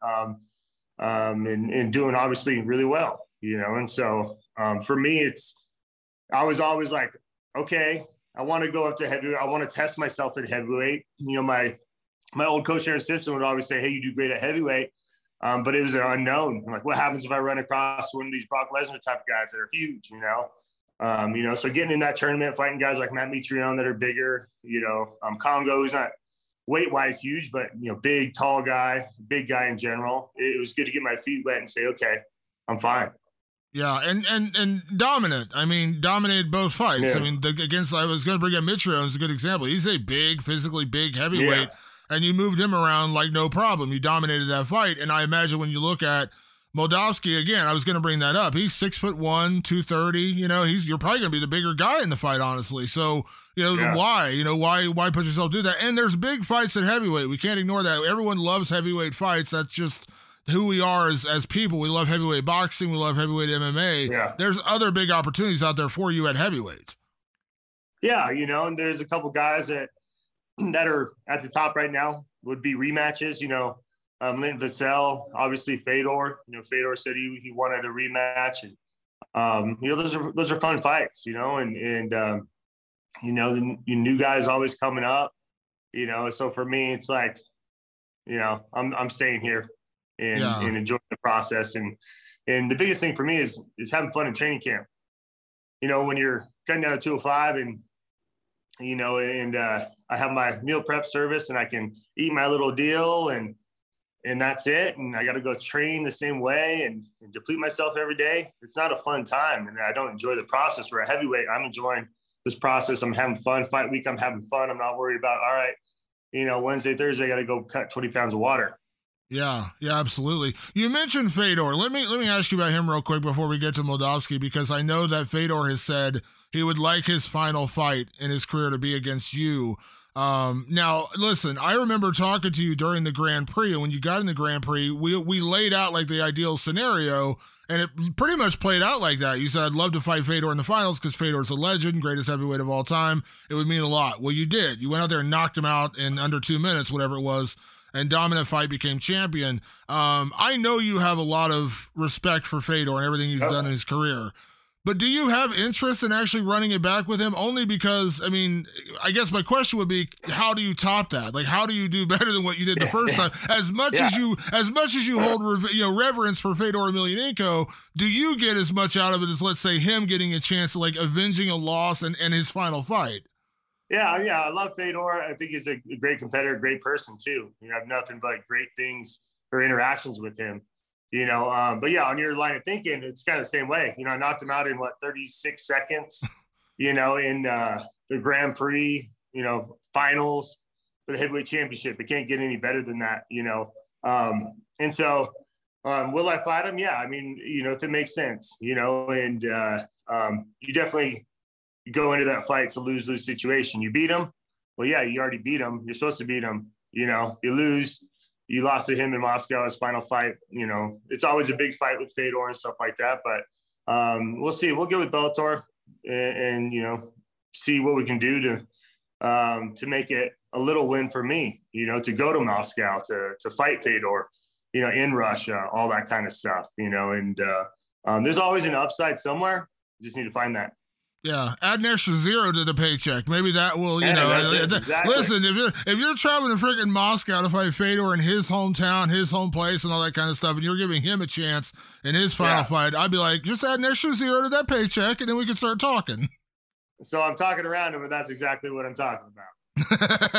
and doing obviously really well, and so for me, I was always like, okay, I want to go up to heavyweight. I want to test myself at heavyweight. My old coach, Aaron Simpson, would always say, hey, you do great at heavyweight. But it was an unknown. I'm like, what happens if I run across one of these Brock Lesnar type of guys that are huge, so getting in that tournament, fighting guys like Matt Mitrione that are bigger, Congo, who's not weight-wise huge, but, big, tall guy, big guy in general. It was good to get my feet wet and say, okay, I'm fine. Yeah, and dominant. I mean, dominated both fights. Yeah. I mean, I was going to bring up Mitrione as a good example. He's a big, physically big heavyweight. Yeah. And you moved him around like no problem. You dominated that fight. And I imagine when you look at Moldavsky, again, I was going to bring that up. He's 6'1", 230. You're probably going to be the bigger guy in the fight, honestly. So, why? Why put yourself through that? And there's big fights at heavyweight. We can't ignore that. Everyone loves heavyweight fights. That's just who we are as people. We love heavyweight boxing. We love heavyweight MMA. Yeah. There's other big opportunities out there for you at heavyweight. Yeah, and there's a couple guys that are at the top right now would be rematches, Linton Vassell, obviously Fedor, Fedor said he wanted a rematch, and those are fun fights, and the new guys always coming up, so for me it's like, I'm staying here and enjoying the process, and the biggest thing for me is having fun in training camp. When you're cutting down to 205 and I have my meal prep service and I can eat my little deal and, and that's it. And I got to go train the same way and deplete myself every day. It's not a fun time. And I don't enjoy the process. Where a heavyweight, I'm enjoying this process. I'm having fun. Fight week, I'm having fun. I'm not worried about, all right, Wednesday, Thursday, I got to go cut 20 pounds of water. Yeah, absolutely. You mentioned Fedor. Let me ask you about him real quick before we get to Moldavsky, because I know that Fedor has said he would like his final fight in his career to be against you. Now, listen, I remember talking to you during the Grand Prix, and when you got in the Grand Prix, we laid out like the ideal scenario, and it pretty much played out like that. You said, I'd love to fight Fedor in the finals because Fedor's a legend, greatest heavyweight of all time. It would mean a lot. Well, you did. You went out there and knocked him out in under 2 minutes, whatever it was, and dominant fight, became champion. I know you have a lot of respect for Fedor and everything he's done in his career. But do you have interest in actually running it back with him? Only because, I mean, I guess my question would be, how do you top that? Like, how do you do better than what you did the first time? As much as you hold reverence for Fedor Emelianenko, do you get as much out of it as, let's say, him getting a chance of like avenging a loss and his final fight? Yeah, I love Fedor. I think he's a great competitor, great person too. I have nothing but great things or interactions with him. But yeah, on your line of thinking, it's kind of the same way. I knocked him out in 36 seconds, in the Grand Prix, finals for the heavyweight championship. It can't get any better than that, And so will I fight him? Yeah. I mean, if it makes sense, and you definitely go into that fight. It's a lose-lose situation. You beat him. Well, yeah, you already beat him. You're supposed to beat him. You lose. You lost to him in Moscow, his final fight. It's always a big fight with Fedor and stuff like that. But we'll see. We'll get with Bellator and see what we can do to make it a little win for me. To go to Moscow to fight Fedor, in Russia, all that kind of stuff. And there's always an upside somewhere. You just need to find that. Yeah, add an extra 0 to the paycheck. Maybe that will, Exactly. Listen, if you're traveling to freaking Moscow to fight Fedor in his hometown, his home place, and all that kind of stuff, and you're giving him a chance in his final fight, I'd be like, just add an extra 0 to that paycheck, and then we can start talking. So I'm talking around him, but that's exactly what I'm talking about.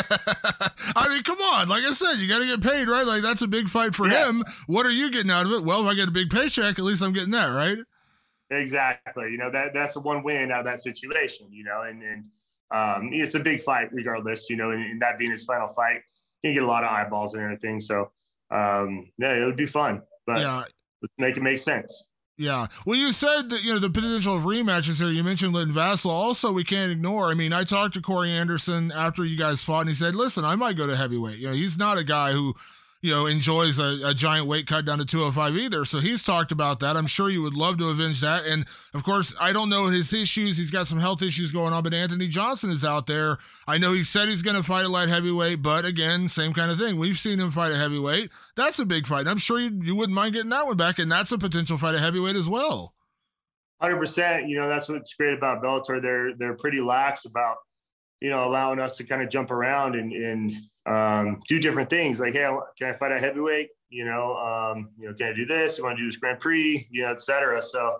I mean, come on. Like I said, you got to get paid, right? Like, that's a big fight for him. What are you getting out of it? Well, if I get a big paycheck, at least I'm getting that, right? Exactly. That's a one win out of that situation, and it's a big fight regardless, and that being his final fight, you get a lot of eyeballs and everything. So, it would be fun, but let's make it make sense. Yeah. Well, you said that, the potential of rematches here. You mentioned Linton Vassell. Also, we can't ignore, I mean, I talked to Corey Anderson after you guys fought, and he said, listen, I might go to heavyweight. He's not a guy who, enjoys a giant weight cut down to 205 either. So he's talked about that. I'm sure you would love to avenge that. And of course, I don't know his issues. He's got some health issues going on, but Anthony Johnson is out there. I know he said he's going to fight a light heavyweight, but again, same kind of thing. We've seen him fight a heavyweight. That's a big fight. I'm sure you wouldn't mind getting that one back. And that's a potential fight at heavyweight as well. 100%. That's what's great about Bellator. They're pretty lax about, allowing us to kind of jump around and do different things. Like, hey, can I fight at heavyweight? Can I do this? You want to do this Grand Prix? Et cetera. So,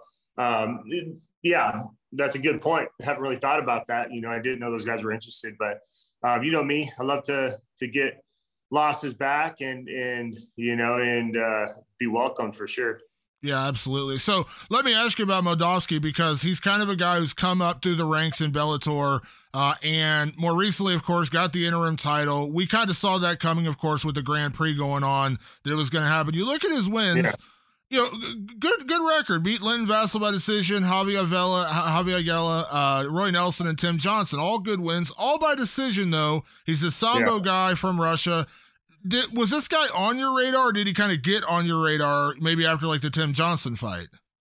that's a good point. I haven't really thought about that. I didn't know those guys were interested, but me, I love to get losses back and be welcomed for sure. Yeah, absolutely. So let me ask you about Moldavsky, because he's kind of a guy who's come up through the ranks in Bellator, and more recently, of course, got the interim title. We kind of saw that coming, of course, with the Grand Prix going on, that it was going to happen. You look at his wins, good record. Beat Linton Vassell by decision, Javier Aguila, Roy Nelson, and Tim Johnson. All good wins, all by decision, though. He's a Sambo guy from Russia. Was this guy on your radar, or did he kind of get on your radar maybe after like the Tim Johnson fight?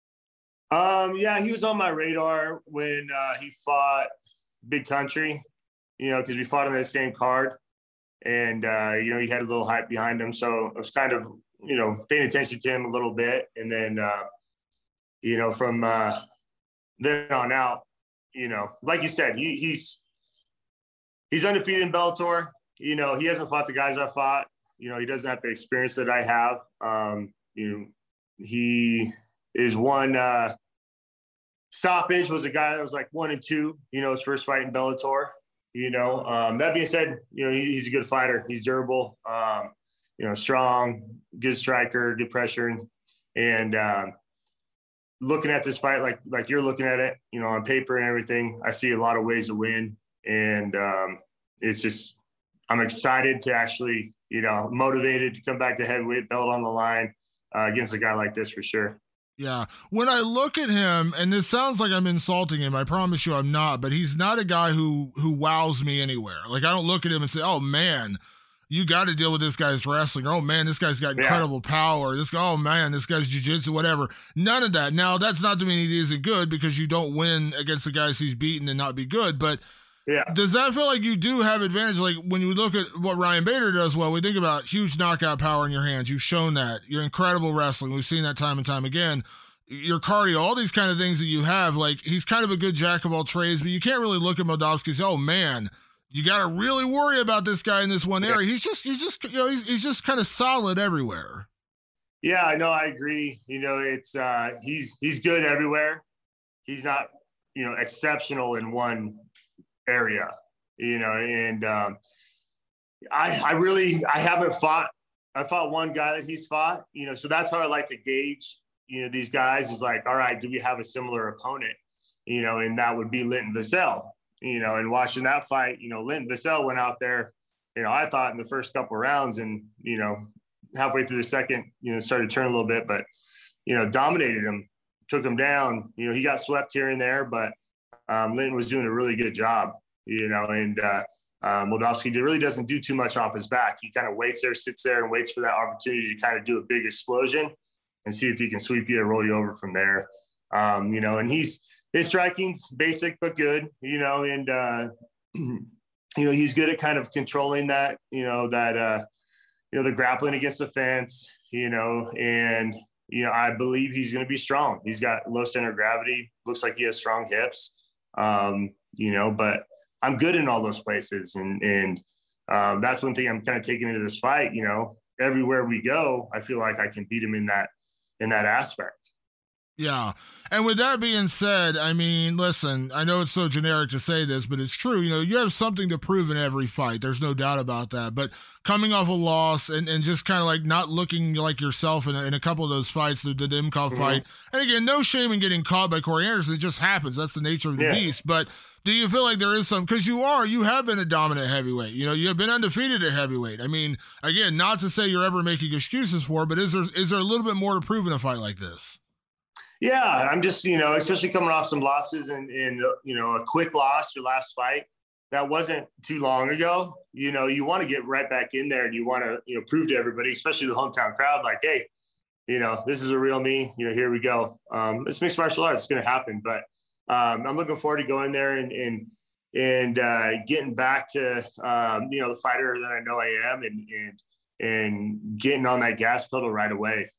He was on my radar when he fought Big Country, because we fought him in the same card, and he had a little hype behind him. So I was kind of, paying attention to him a little bit. And then, from then on out, like you said, he's undefeated in Bellator. He hasn't fought the guys I fought. He doesn't have the experience that I have. He is one stoppage, was a guy that was like 1-2, his first fight in Bellator. That being said, he's a good fighter. He's durable. strong, good striker, good pressure. And looking at this fight, like you're looking at it, on paper and everything, I see a lot of ways to win. And it's just, I'm excited to actually, motivated to come back to heavyweight, belt on the line against a guy like this for sure. Yeah. When I look at him, and this sounds like I'm insulting him, I promise you I'm not, but he's not a guy who wows me anywhere. Like, I don't look at him and say, oh man, you got to deal with this guy's wrestling. Oh man, this guy's got incredible power. Oh man, this guy's jiu-jitsu, whatever. None of that. Now, that's not to mean he isn't good, because you don't win against the guys he's beaten and not be good. But does that feel like you do have advantage? Like, when you look at what Ryan Bader does well, we think about huge knockout power in your hands. You've shown that. Your incredible wrestling. We've seen that time and time again. Your cardio, all these kind of things that you have. Like, he's kind of a good jack of all trades, but you can't really look at Moldavsky and say, oh man, you got to really worry about this guy in this one area. He's just kind of solid everywhere. Yeah, I know. I agree. It's he's good everywhere. He's not, exceptional in one area, and I haven't fought. I fought one guy that he's fought, so that's how I like to gauge, these guys is like, all right, do we have a similar opponent, and that would be Linton Vassell, and watching that fight, Linton Vassell went out there, I thought in the first couple of rounds and, halfway through the second, started to turn a little bit, but, dominated him, took him down, he got swept here and there, but Linton was doing a really good job, and Moldavsky really doesn't do too much off his back. He kind of waits there, sits there and waits for that opportunity to kind of do a big explosion and see if he can sweep you or roll you over from there. And his striking's basic but good, and he's good at kind of controlling that, the grappling against the fence, and I believe he's going to be strong. He's got low center of gravity, looks like he has strong hips, but I'm good in all those places. And that's one thing I'm kind of taking into this fight, everywhere we go, I feel like I can beat him in that aspect. Yeah. And with that being said, I mean, listen, I know it's so generic to say this, but it's true. You have something to prove in every fight. There's no doubt about that. But coming off a loss and just kind of like not looking like yourself in a couple of those fights, the Imkov fight. And again, no shame in getting caught by Corey Anderson. It just happens. That's the nature of the beast. But do you feel like there is some, because you have been a dominant heavyweight, you have been undefeated at heavyweight. I mean, again, not to say you're ever making excuses for it, but is there a little bit more to prove in a fight like this? Yeah, I'm just, especially coming off some losses and a quick loss, your last fight, that wasn't too long ago. You want to get right back in there and you want to, prove to everybody, especially the hometown crowd, like, hey, this is a real me, here we go. It's mixed martial arts. It's going to happen. But I'm looking forward to going there and getting back to, the fighter that I know I am and getting on that gas pedal right away,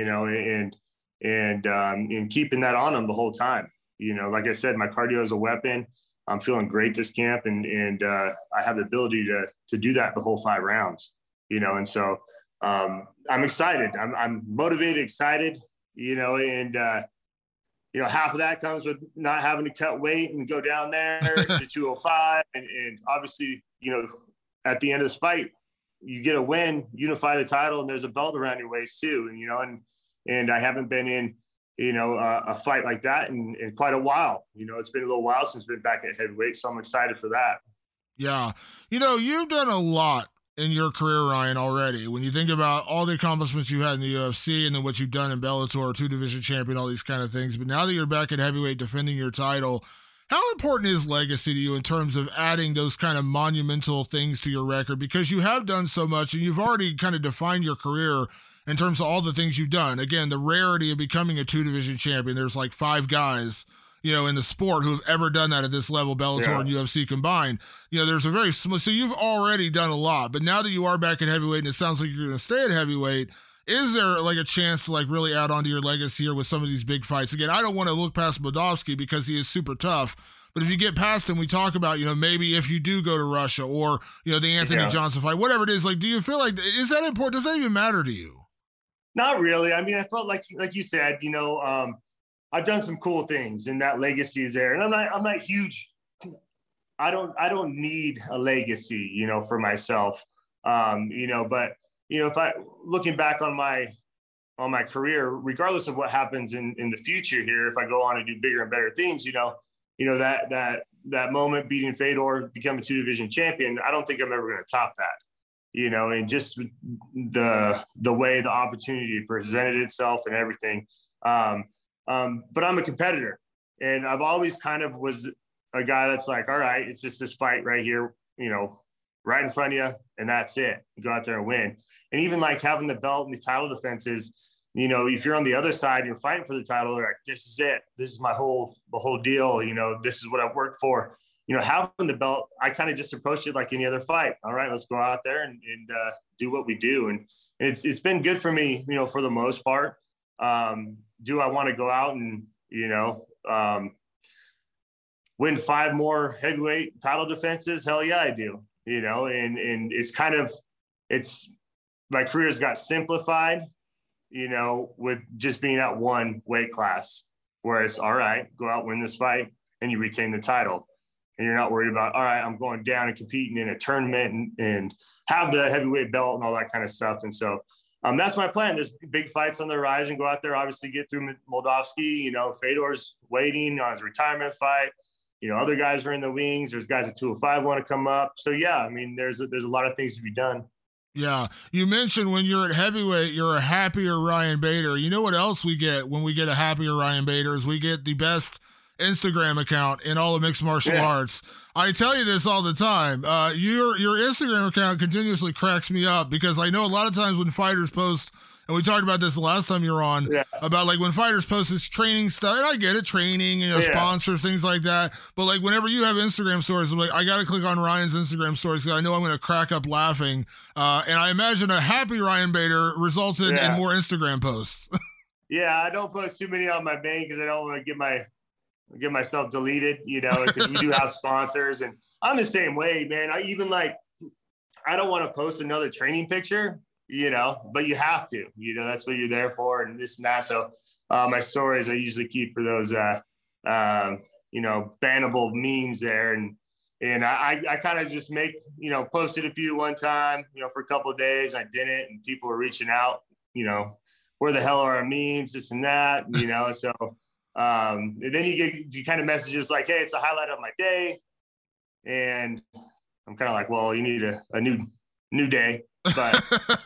and keeping that on them the whole time. Like I said, my cardio is a weapon. I'm feeling great this camp, and I have the ability to do that the whole 5 rounds. And so I'm excited. I'm motivated, excited. And half of that comes with not having to cut weight and go down there to 205, and obviously, at the end of this fight, you get a win, unify the title, and there's a belt around your waist too. And I haven't been in, a fight like that in quite a while. It's been a little while since I've been back at heavyweight, so I'm excited for that. Yeah. You've done a lot in your career, Ryan, already. When you think about all the accomplishments you had in the UFC and then what you've done in Bellator, 2-division champion, all these kind of things. But now that you're back at heavyweight defending your title, how important is legacy to you in terms of adding those kind of monumental things to your record? Because you have done so much and you've already kind of defined your career in terms of all the things you've done. Again, the rarity of becoming a 2-division champion. There's like 5 guys, in the sport who have ever done that at this level, Bellator and UFC combined. There's a very small, so you've already done a lot, but now that you are back at heavyweight and it sounds like you're going to stay at heavyweight, is there like a chance to like really add on to your legacy here with some of these big fights? Again, I don't want to look past Moldavsky because he is super tough, but if you get past him, we talk about, maybe if you do go to Russia or, the Anthony Johnson fight, whatever it is, like, do you feel like, is that important? Does that even matter to you? Not really. I mean, I felt like you said, I've done some cool things and that legacy is there. And I'm not huge. I don't need a legacy, for myself. But if I looking back on my career, regardless of what happens in the future here, if I go on and do bigger and better things, that moment beating Fedor, becoming 2-division champion, I don't think I'm ever going to top that. And just the way the opportunity presented itself and everything. But I'm a competitor, and I've always kind of was a guy that's like, all right, it's just this fight right here, right in front of you, and that's it. You go out there and win. And even like having the belt and the title defenses, if you're on the other side and you're fighting for the title, they're like, this is it. This is the whole deal. This is what I've worked for. Having the belt, I kind of just approached it like any other fight. All right, let's go out there and do what we do. And it's been good for me, for the most part. Do I want to go out and, win 5 more heavyweight title defenses? Hell yeah, I do. And it's my career's got simplified, with just being at one weight class, whereas, all right, go out, win this fight, and you retain the title. And you're not worried about, all right, I'm going down and competing in a tournament and have the heavyweight belt and all that kind of stuff. And so that's my plan. There's big fights on the horizon. Go out there, obviously get through Moldavsky. Fedor's waiting on his retirement fight. Other guys are in the wings. There's guys at 205 want to come up. So, yeah, I mean, there's a lot of things to be done. Yeah. You mentioned when you're at heavyweight, you're a happier Ryan Bader. You know what else we get when we get a happier Ryan Bader is we get the best Instagram account in all of mixed martial arts. I tell you this all the time. Your Instagram account continuously cracks me up because I know a lot of times when fighters post, and we talked about this the last time you were on, about like when fighters post this training stuff, and I get it, training, sponsors, things like that. But like whenever you have Instagram stories, I'm like, I got to click on Ryan's Instagram stories because I know I'm going to crack up laughing. And I imagine a happy Ryan Bader results in more Instagram posts. Yeah, I don't post too many on my main because I don't want to get myself deleted, because we do have sponsors, and I'm the same way, man. I don't want to post another training picture, but you have to, that's what you're there for, and this and that. So my stories I usually keep for those, bannable memes there. And I kind of just posted a few one time, for a couple of days. I didn't, and people were reaching out, where the hell are our memes, this and that, so. And then you kind of messages like, hey, it's a highlight of my day. And I'm kind of like, well, you need a new day. But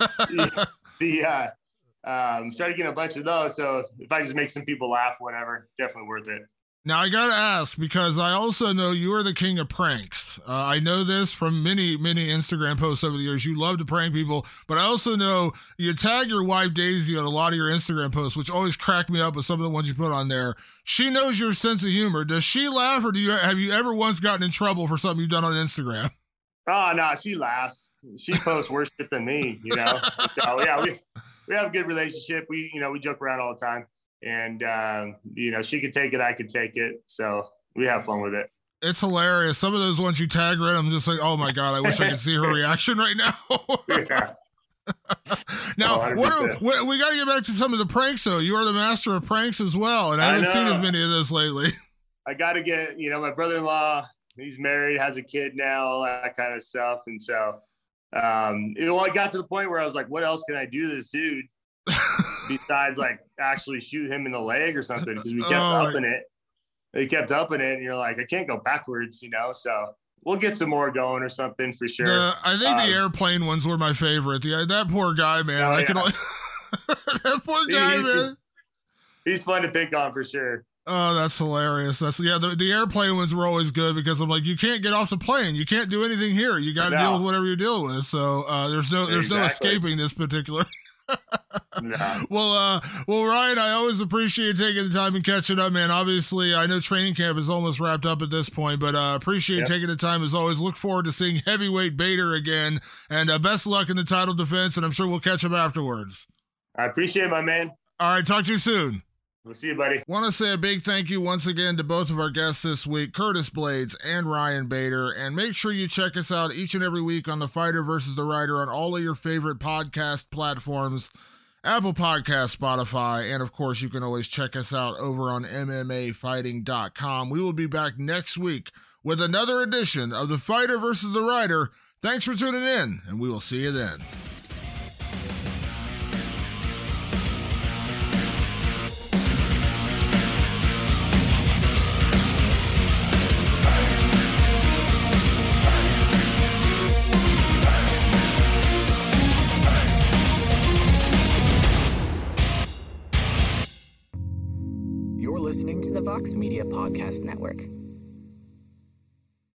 started getting a bunch of those. So if I just make some people laugh, whatever, definitely worth it. Now, I got to ask, because I also know you are the king of pranks. I know this from many, many Instagram posts over the years. You love to prank people, but I also know you tag your wife, Daisy, on a lot of your Instagram posts, which always crack me up with some of the ones you put on there. She knows your sense of humor. Does she laugh, or have you ever once gotten in trouble for something you've done on Instagram? Oh, no, she laughs. She posts worse shit than me, So, yeah, we have a good relationship. We joke around all the time. And, she could take it, I could take it. So we have fun with it. It's hilarious. Some of those ones you tag her in, I'm just like, oh my God, I wish I could see her reaction right now. Yeah. Now, we got to get back to some of the pranks, though. You are the master of pranks as well. And I haven't seen as many of those lately. I got to get, my brother-in-law, he's married, has a kid now, all that kind of stuff. And so, I got to the point where I was like, what else can I do to this dude? Besides like actually shoot him in the leg or something, because we kept upping it. They kept upping it, and you're like, I can't go backwards, so we'll get some more going or something for sure. I think the airplane ones were my favorite. That poor guy, man. That poor guy, man. He's fun to pick on for sure. Oh, that's hilarious. The airplane ones were always good because I'm like, you can't get off the plane. You can't do anything here. You got to deal with whatever you deal with. So there's no escaping this particular. No. Well, Ryan, I always appreciate taking the time and catching up, man. Obviously, I know training camp is almost wrapped up at this point, but appreciate taking the time as always. Look forward to seeing heavyweight Bader again, and best of luck in the title defense, and I'm sure we'll catch up afterwards. I appreciate it, my man. All right, talk to you soon. We'll see you, buddy. Want to say a big thank you once again to both of our guests this week, Curtis Blaydes and Ryan Bader. And make sure you check us out each and every week on The Fighter versus the Writer on all of your favorite podcast platforms, Apple Podcasts, Spotify, and of course, you can always check us out over on MMAfighting.com. We will be back next week with another edition of The Fighter versus the Writer. Thanks for tuning in, and we will see you then. listening to the Vox Media Podcast Network.